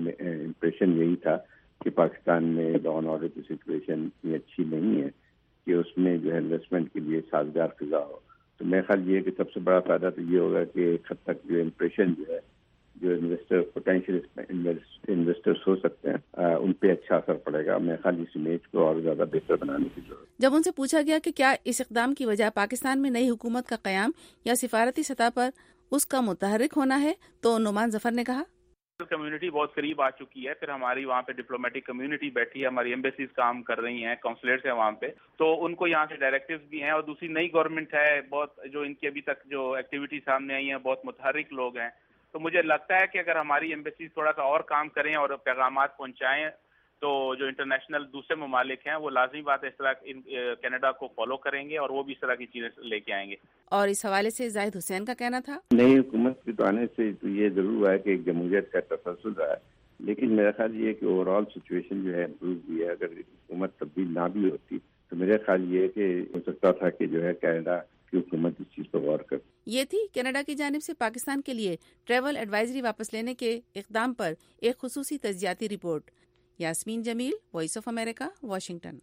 امپریشن یہی تھا کہ پاکستان میں لا اینڈ آرڈر کی سچویشن اتنی اچھی نہیں ہے کہ اس میں جو ہے انویسٹمنٹ کے لیے سازگار فضا ہو. تو میرا خیال یہ ہے کہ سب سے بڑا فائدہ تو یہ ہوگا کہ ایک حد تک جو امپریشن جو ہے جو انویسٹر پوٹینشیل انویسٹرس ہو سکتے ہیں ان پہ اچھا اثر پڑے گا. میں خالی اس امیج کو اور زیادہ بہتر بنانے کی ضرورت. جب ان سے پوچھا گیا کہ کیا اس اقدام کی وجہ پاکستان میں نئی حکومت کا قیام یا سفارتی سطح پر اس کا متحرک ہونا ہے, تو نعمان ظفر نے کہا کمیونٹی بہت قریب آ چکی ہے, پھر ہماری وہاں پہ ڈپلومیٹک کمیونٹی بیٹھی ہے, ہماری ایمبیسیز کام کر رہی ہیں, کونسلیٹس ہیں وہاں پہ, تو ان کو یہاں سے ڈائریکٹیوز بھی ہیں, اور دوسری نئی گورنمنٹ ہے بہت, جو ان کی ابھی تک جو ایکٹیویٹی سامنے آئی ہیں بہت متحرک لوگ ہیں. تو مجھے لگتا ہے کہ اگر ہماری ایمبیسیز تھوڑا سا اور کام کریں اور پیغامات پہنچائیں تو جو انٹرنیشنل دوسرے ممالک ہیں وہ لازمی بات ہے اس طرح کینیڈا کو فالو کریں گے اور وہ بھی اس طرح کی چیزیں لے کے آئیں گے. اور اس حوالے سے زاہد حسین کا کہنا تھا نئی حکومت کے تو آنے سے تو یہ ضرور ہوا ہے کہ ایک جمہوریت کا تسلسل رہا ہے, لیکن میرا خیال یہ ہے کہ اوور آل سچویشن جو ہے امپروو ہوئی ہے. اگر حکومت تبدیل نہ بھی ہوتی تو میرا خیال یہ ہے کہ ہو سکتا تھا کہ جو ہے کینیڈا کی حکومت اس چیز پر غور کر. یہ تھی کینیڈا کی جانب سے پاکستان کے لیے ٹریول ایڈوائزری واپس لینے کے اقدام پر ایک خصوصی تجزیاتی report. Yasmeen Jamil, Voice of America, Washington.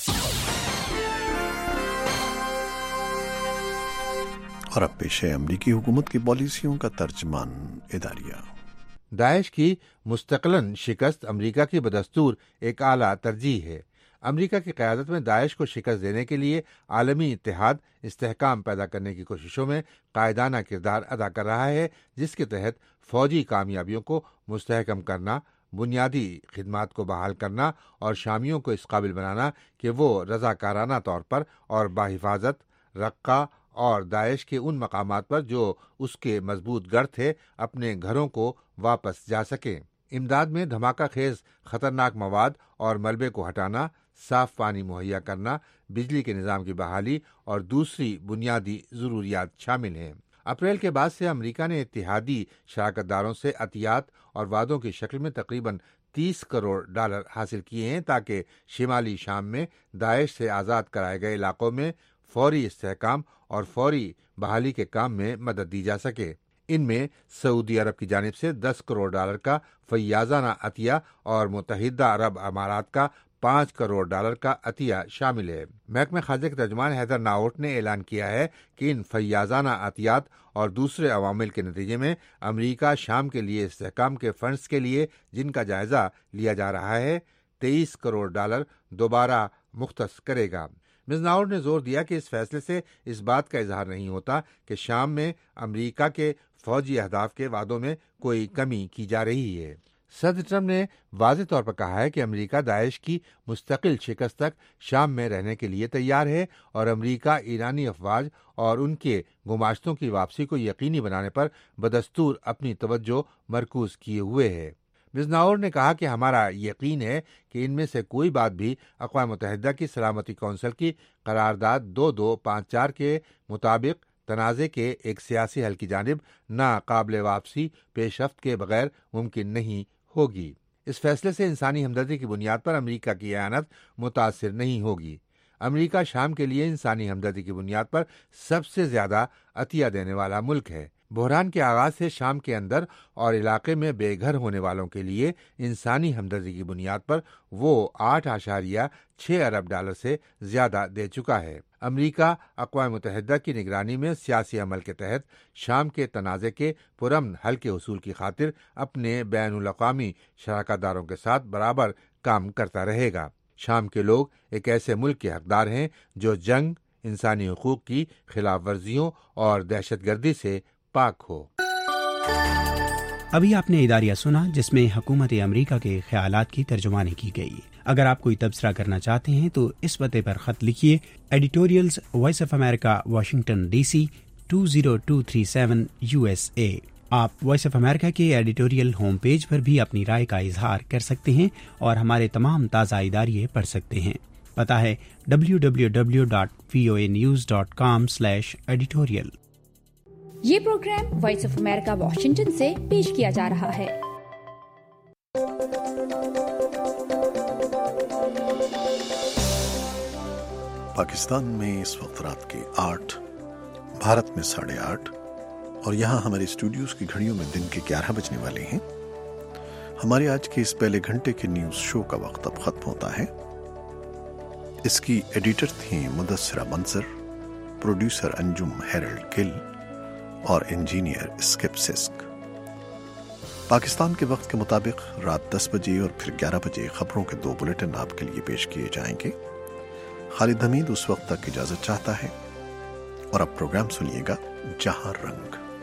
اور اب پیش ہے امریکی حکومت کی پالیسیوں کا ترجمان اداریہ. داعش کی مستقلاً شکست امریکہ کی بدستور ایک اعلیٰ ترجیح ہے. امریکہ کی قیادت میں داعش کو شکست دینے کے لیے عالمی اتحاد استحکام پیدا کرنے کی کوششوں میں قائدانہ کردار ادا کر رہا ہے, جس کے تحت فوجی کامیابیوں کو مستحکم کرنا, بنیادی خدمات کو بحال کرنا اور شامیوں کو اس قابل بنانا کہ وہ رضاکارانہ طور پر اور باحفاظت رقہ اور داعش کے ان مقامات پر جو اس کے مضبوط گڑھ تھے اپنے گھروں کو واپس جا سکیں. امداد میں دھماکہ خیز خطرناک مواد اور ملبے کو ہٹانا, صاف پانی مہیا کرنا, بجلی کے نظام کی بحالی اور دوسری بنیادی ضروریات شامل ہیں. اپریل کے بعد سے امریکہ نے اتحادی شراکت داروں سے عطیات اور وعدوں کی شکل میں تقریباً تیس کروڑ ڈالر حاصل کیے ہیں تاکہ شمالی شام میں داعش سے آزاد کرائے گئے علاقوں میں فوری استحکام اور فوری بحالی کے کام میں مدد دی جا سکے. ان میں سعودی عرب کی جانب سے دس کروڑ ڈالر کا فیاضانہ عطیہ اور متحدہ عرب امارات کا پانچ کروڑ ڈالر کا عطیہ شامل ہے. محکمہ خارجہ کے ترجمان حیدر ناؤٹ نے اعلان کیا ہے کہ ان فیاضانہ عطیات اور دوسرے عوامل کے نتیجے میں امریکہ شام کے لیے استحکام کے فنڈز کے لیے جن کا جائزہ لیا جا رہا ہے تیئیس کروڑ ڈالر دوبارہ مختص کرے گا. مز ناؤٹ نے زور دیا کہ اس فیصلے سے اس بات کا اظہار نہیں ہوتا کہ شام میں امریکہ کے فوجی اہداف کے وعدوں میں کوئی کمی کی جا رہی ہے. صدر ٹرمپ نے واضح طور پر کہا ہے کہ امریکہ داعش کی مستقل شکست تک شام میں رہنے کے لیے تیار ہے اور امریکہ ایرانی افواج اور ان کے گماشتوں کی واپسی کو یقینی بنانے پر بدستور اپنی توجہ مرکوز کیے ہوئے ہے. مزناور نے کہا کہ ہمارا یقین ہے کہ ان میں سے کوئی بات بھی اقوام متحدہ کی سلامتی کونسل کی قرارداد دو دو پانچ چار کے مطابق تنازع کے ایک سیاسی حل کی جانب ناقابل واپسی پیش رفت کے بغیر ممکن نہیں ہوگی. اس فیصلے سے انسانی ہمدردی کی بنیاد پر امریکہ کی اعانت متاثر نہیں ہوگی. امریکہ شام کے لیے انسانی ہمدردی کی بنیاد پر سب سے زیادہ عطیہ دینے والا ملک ہے. بحران کے آغاز سے شام کے اندر اور علاقے میں بے گھر ہونے والوں کے لیے انسانی ہمدردی کی بنیاد پر وہ آٹھ اشاریہ چھ ارب ڈالر سے زیادہ دے چکا ہے. امریکہ اقوام متحدہ کی نگرانی میں سیاسی عمل کے تحت شام کے تنازع کے پرامن حل کے حصول کی خاطر اپنے بین الاقوامی شراکت داروں کے ساتھ برابر کام کرتا رہے گا. شام کے لوگ ایک ایسے ملک کے حقدار ہیں جو جنگ، انسانی حقوق کی خلاف ورزیوں اور دہشت گردی سے پاک ہو. ابھی آپ نے اداریہ سنا جس میں حکومت امریکہ کے خیالات کی ترجمانی کی گئی. اگر آپ کوئی تبصرہ کرنا چاہتے ہیں تو اس پتے پر خط لکھیے: editorials Voice of America, Washington D C two zero two three seven U S A. آپ وائس آف امریکہ کے ایڈیٹوریل ہوم پیج پر بھی اپنی رائے کا اظہار کر سکتے ہیں اور ہمارے تمام تازہ اداریے پڑھ سکتے ہیں. پتہ ہے W W W dot V O A news dot com slash editorial. یہ programme Voice of America Washington سے پیش کیا جا رہا ہے. پاکستان میں اس وقت رات کے آٹھ، بھارت میں ساڑھے آٹھ، اور یہاں ہمارے اسٹوڈیوز کی گھڑیوں میں دن کے گیارہ بجنے والے ہیں. ہمارے آج کے اس پہلے گھنٹے کے نیوز شو کا وقت اب ختم ہوتا ہے. اس کی ایڈیٹر تھیں مدثرہ منظر، پروڈیوسر انجم ہیرلڈ گل اور انجینئر اسکپ سسک. پاکستان کے وقت کے مطابق رات دس بجے اور پھر گیارہ بجے خبروں کے دو بلیٹن آپ کے لیے پیش کیے جائیں گے۔ خالد حمید اس وقت تک اجازت چاہتا ہے، اور اب پروگرام سنیے گا جہاں رنگ۔